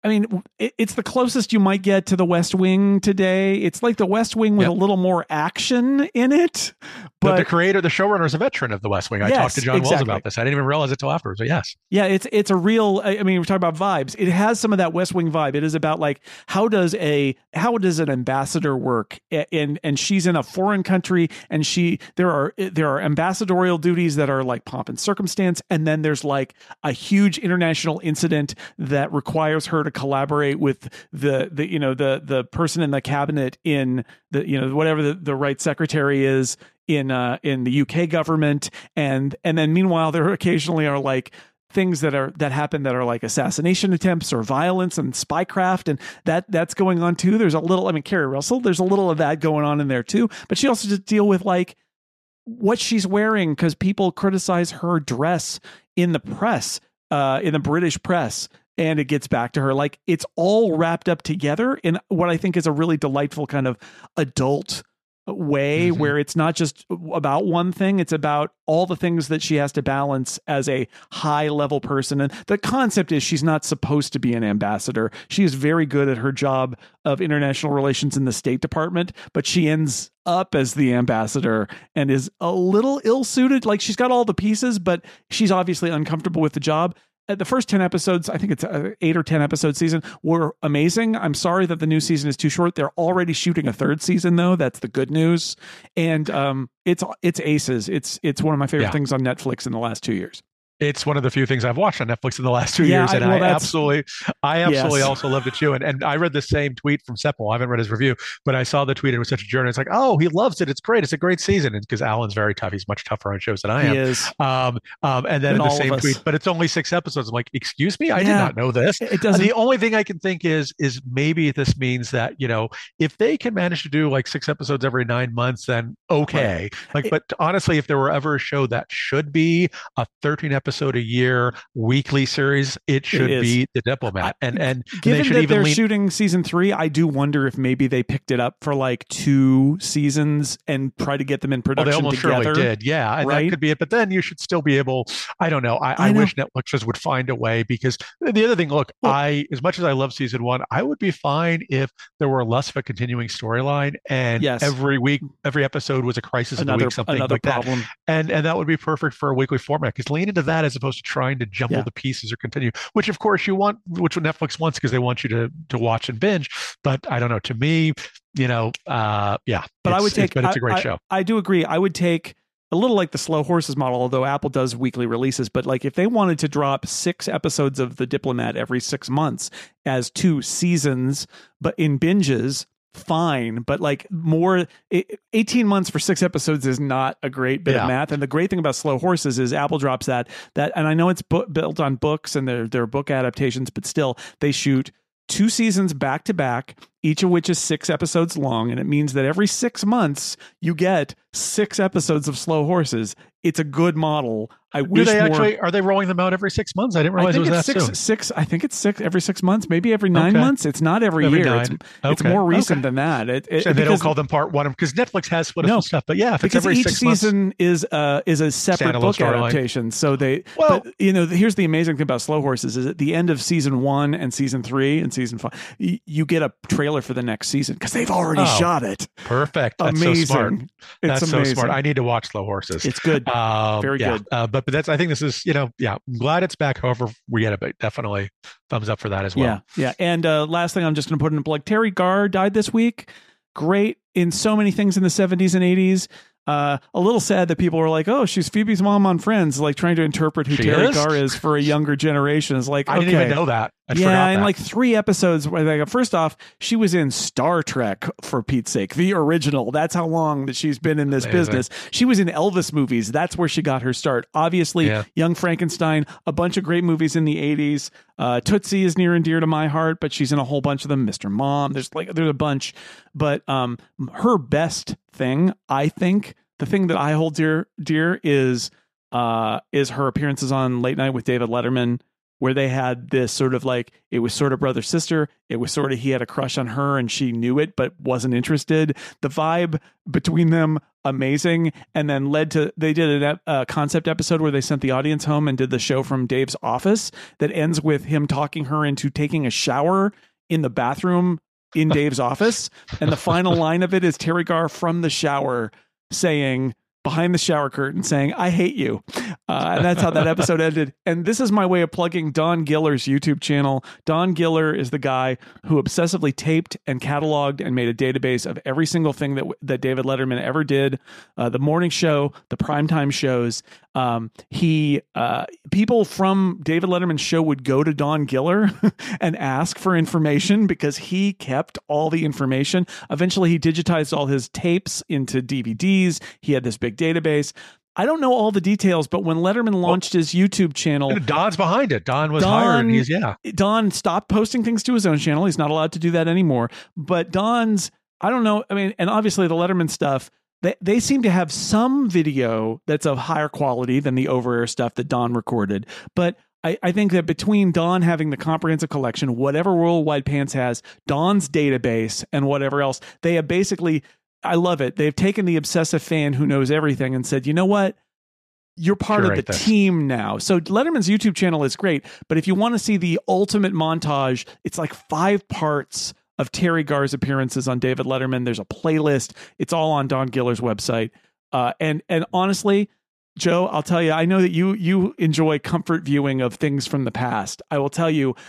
I mean, it's the closest you might get to the West Wing today. It's like the West Wing with a little more action in it. But the creator, the showrunner, is a veteran of the West Wing. I talked to John Wells about this. I didn't even realize it till afterwards. But yes, yeah, it's a real. I mean, we're talking about vibes. It has some of that West Wing vibe. It is about like how does an ambassador work? And she's in a foreign country, and there are ambassadorial duties that are like pomp and circumstance, and then there's like a huge international incident that requires her to collaborate with the person in the cabinet in the whatever the right secretary is in the UK government, and then meanwhile there occasionally are like things that happen that are like assassination attempts or violence and spycraft, and that's going on too. There's a little, I mean, Kerry Russell, there's a little of that going on in there too, but she also just deal with like what she's wearing because people criticize her dress in the press, in the British press. And it gets back to her. Like, it's all wrapped up together in what I think is a really delightful kind of adult way, where it's not just about one thing. It's about all the things that she has to balance as a high level person. And the concept is she's not supposed to be an ambassador. She is very good at her job of international relations in the State Department, but she ends up as the ambassador and is a little ill-suited. Like, she's got all the pieces, but she's obviously uncomfortable with the job. The first 10 episodes, I think it's 8 or 10 episode season, were amazing. I'm sorry that the new season is too short. They're already shooting a third season, though. That's the good news. And it's aces. It's one of my favorite things on Netflix in the last 2 years. It's one of the few things I've watched on Netflix in the last 2 years, and I absolutely also loved it too. And I read the same tweet from Seppo. I haven't read his review, but I saw the tweet. It was such a journey. It's like, oh, he loves it. It's great. It's a great season. And because Alan's very tough, he's much tougher on shows than I am. He is. And then in the same tweet, but it's only 6 episodes. I'm like, excuse me, I did not know this. It doesn't. The only thing I can think is maybe this means that if they can manage to do like 6 episodes every 9 months, then okay. But honestly, if there were ever a show that should be a 13 episode a year weekly series, it should be The Diplomat. And given that they're shooting season 3, I do wonder if maybe they picked it up for like 2 seasons and try to get them in production they almost together. Surely did, yeah, and that could be it. But then you should still be able. I don't know. I wish Netflix would find a way, because the other thing, look, as much as I love season 1, I would be fine if there were less of a continuing storyline, and every week, every episode was a crisis of the week, something like problem. That. And that would be perfect for a weekly format, because lean into that as opposed to trying to jumble the pieces or continue, which of course you want, which Netflix wants, because they want you to watch and binge. But I don't know, to me, but I would take, but it's a great show. I do agree. I would take a little like the Slow Horses model, although Apple does weekly releases, but like if they wanted to drop 6 episodes of The Diplomat every 6 months as 2 seasons, but in binges, fine. But like 18 months for 6 episodes is not a great bit of math. And the great thing about Slow Horses is Apple drops that, and I know it's built on books and they're book adaptations, but still they shoot 2 seasons back to back, each of which is 6 episodes long. And it means that every 6 months you get 6 episodes of Slow Horses. It's a good model. I wish are they rolling them out every 6 months? I didn't realize it was that soon. I think it's 6 every 6 months, maybe every 9 months. It's not every year. It's more recent than that. So they don't call them part 1 because Netflix has split up stuff. But if it's every 6 months, each season is a separate book adaptation. So but here's the amazing thing about Slow Horses is at the end of season 1 and season 3 and season 5, you get a trailer for the next season because they've already shot it. Perfect. That's amazing. So smart. That's amazing. So smart. I need to watch Slow Horses. It's good. Very good. But that's, I think this is, I'm glad it's back. However, we get it, but definitely thumbs up for that as well. Yeah. And last thing I'm just going to put in a plug. Terry Garr died this week. Great in so many things in the 70s and 80s. A little sad that people were like, "Oh, she's Phoebe's mom on Friends," like trying to interpret who Terry Garr is for a younger generation. Is like, I didn't even know that. In like 3 episodes. Where first off, she was in Star Trek, for Pete's sake, the original. That's how long that she's been in this business. She was in Elvis movies. That's where she got her start. Obviously, Young Frankenstein, a bunch of great movies in the 80s. Tootsie is near and dear to my heart, but she's in a whole bunch of them. Mr. Mom, there's a bunch. But her best thing, I think, the thing that I hold dear is her appearances on Late Night with David Letterman. where they had this sort of like, it was sort of brother sister. It was sort of, he had a crush on her and she knew it, but wasn't interested. The vibe between them, amazing. And then led to, they did a concept episode where they sent the audience home and did the show from Dave's office that ends with him talking her into taking a shower in the bathroom in Dave's office. And the final line of it is Terry Garr from the shower saying, behind the shower curtain, saying, I hate you. And that's how that episode ended. And this is my way of plugging Don Giller's YouTube channel. Don Giller is the guy who obsessively taped and cataloged and made a database of every single thing that David Letterman ever did. The morning show, the primetime shows. People from David Letterman's show would go to Don Giller and ask for information because he kept all the information. Eventually he digitized all his tapes into DVDs. He had this big database. I don't know all the details, but when Letterman launched his YouTube channel, Don's behind it. Don was hired. Don stopped posting things to his own channel. He's not allowed to do that anymore. But Don's, I don't know. I mean, and obviously the Letterman stuff, they seem to have some video that's of higher quality than the over-air stuff that Don recorded. But I think that between Don having the comprehensive collection, whatever Worldwide Pants has, Don's database, and whatever else, they have basically, I love it. They've taken the obsessive fan who knows everything and said, you know what? You're part of the team now. So Letterman's YouTube channel is great. But if you want to see the ultimate montage, it's like 5 parts of Terry Garr's appearances on David Letterman. There's a playlist. It's all on Don Giller's website. And honestly, Joe, I'll tell you, I know that you enjoy comfort viewing of things from the past. I will tell you,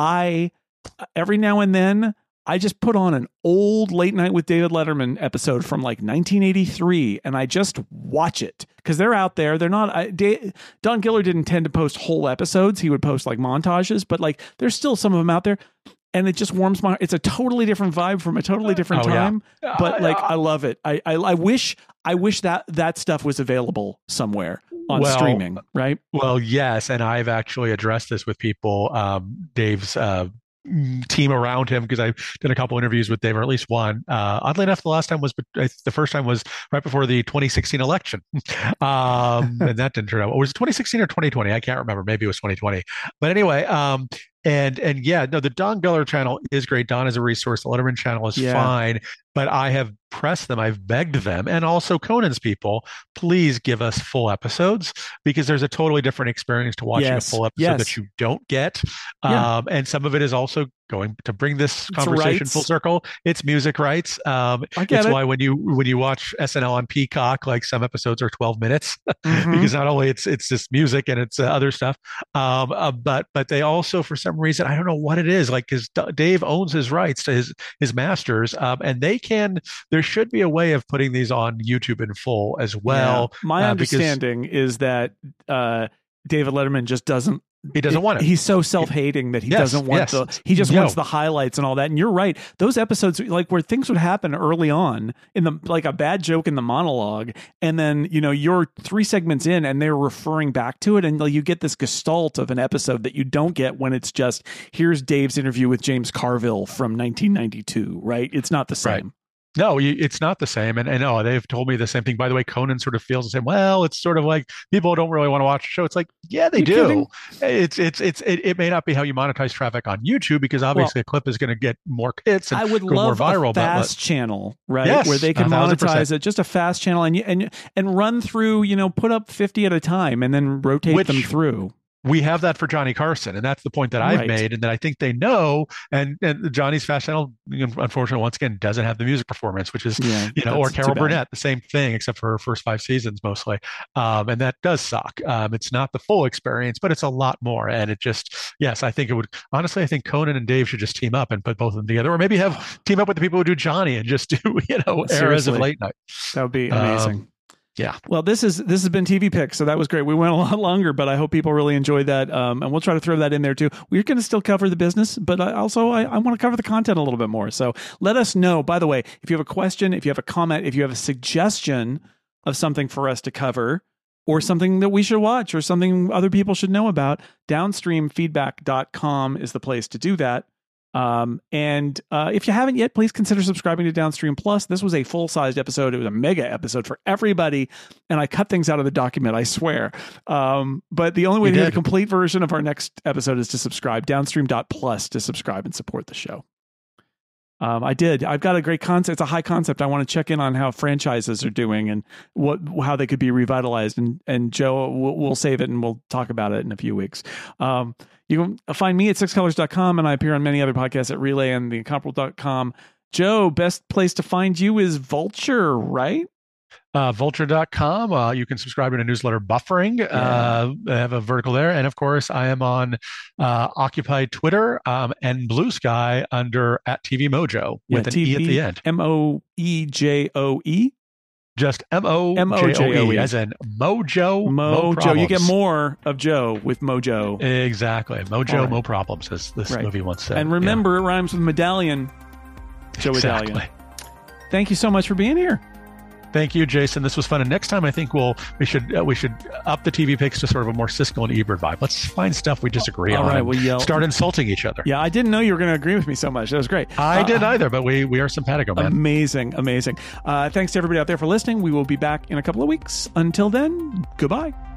every now and then, I just put on an old Late Night with David Letterman episode from like 1983, and I just watch it because they're out there. They're not. Don Giller didn't tend to post whole episodes. He would post like montages, but like there's still some of them out there, and it just warms my. It's a totally different vibe from a totally different time. Yeah. But like I love it. I wish that stuff was available somewhere on streaming. Right. Well, yes, and I've actually addressed this with people. Dave's team around him, because I've done a couple interviews with Dave, or at least one. Oddly enough, the first time was right before the 2016 election, and that didn't turn out. Was it 2016 or 2020? I can't remember. Maybe it was 2020. But anyway, and yeah, no, the Don Giller channel is great. Don is a resource. The Letterman channel is fine. But I have pressed them, I've begged them, and also Conan's people, please give us full episodes, because there's a totally different experience to watching a full episode that you don't get. And some of it is also going to bring this conversation full circle. It's music rights. It's why when you watch SNL on Peacock, like some episodes are 12 minutes, because not only it's just music and it's other stuff, but they also, for some reason, I don't know what it is, like, because Dave owns his rights to his masters, and there should be a way of putting these on YouTube in full as well. Yeah. My understanding is that David Letterman just doesn't. He doesn't want it. He's so self-hating that he doesn't want he just wants the highlights and all that. And you're right. Those episodes, like where things would happen early on in the, like a bad joke in the monologue, and then, you're 3 segments in and they're referring back to it. And you get this gestalt of an episode that you don't get when it's just, here's Dave's interview with James Carville from 1992, right? It's not the same. Right. No, it's not the same. And they've told me the same thing. By the way, Conan sort of feels the same. Well, it's sort of like people don't really want to watch the show. It's like, yeah, they do. It may not be how you monetize traffic on YouTube, because obviously a clip is going to get more hits and I would go love more viral. A fast channel, right? Yes, where they can monetize it, just a fast channel, and run through, put up 50 at a time and then rotate them through. We have that for Johnny Carson, and that's the point that I've made, and that I think they know. And Johnny's Fast Channel, unfortunately, once again, doesn't have the music performance, which is, or Carol Burnett, the same thing, except for her first 5 seasons mostly. And that does suck. It's not the full experience, but it's a lot more. And it just, I think it would, honestly, I think Conan and Dave should just team up and put both of them together, or maybe team up with the people who do Johnny and just do, eras of late night. That would be amazing. Yeah. Well, this has been TV Picks, so that was great. We went a lot longer, but I hope people really enjoyed that. And we'll try to throw that in there too. We're going to still cover the business, but I want to cover the content a little bit more. So let us know. By the way, if you have a question, if you have a comment, if you have a suggestion of something for us to cover, or something that we should watch, or something other people should know about, downstreamfeedback.com is the place to do that. And if you haven't yet, please consider subscribing to Downstream Plus. This was a full-sized episode. It was a mega episode for everybody, and I cut things out of the document, I swear. But the only way to get a complete version of our next episode is to subscribe. Downstream.plus to subscribe and support the show. I've got a great concept. It's a high concept. I want to check in on how franchises are doing and how they could be revitalized. And Joe, we'll save it and we'll talk about it in a few weeks. You can find me at sixcolors.com, and I appear on many other podcasts at Relay and theincomparable.com. Joe, best place to find you is Vulture, right? Vulture.com. You can subscribe to a newsletter, Buffering. I have a vertical there. And of course, I am on Occupy Twitter and Blue Sky under @TV Mojo with an E at the end. MOEJOE? Just MOJOE, as in Mojo. Mojo. You get more of Joe with Mojo. Exactly. Mojo, right. Mo problems, as this movie once said. And remember, it rhymes with medallion. Joe Exactly. Medallion. Thank you so much for being here. Thank you, Jason. This was fun. And next time, I think we should up the TV picks to sort of a more Siskel and Ebert vibe. Let's find stuff we disagree on. Right, we'll start insulting each other. Yeah, I didn't know you were going to agree with me so much. That was great. I didn't either, but we are simpatico, man. Amazing. Thanks to everybody out there for listening. We will be back in a couple of weeks. Until then, goodbye.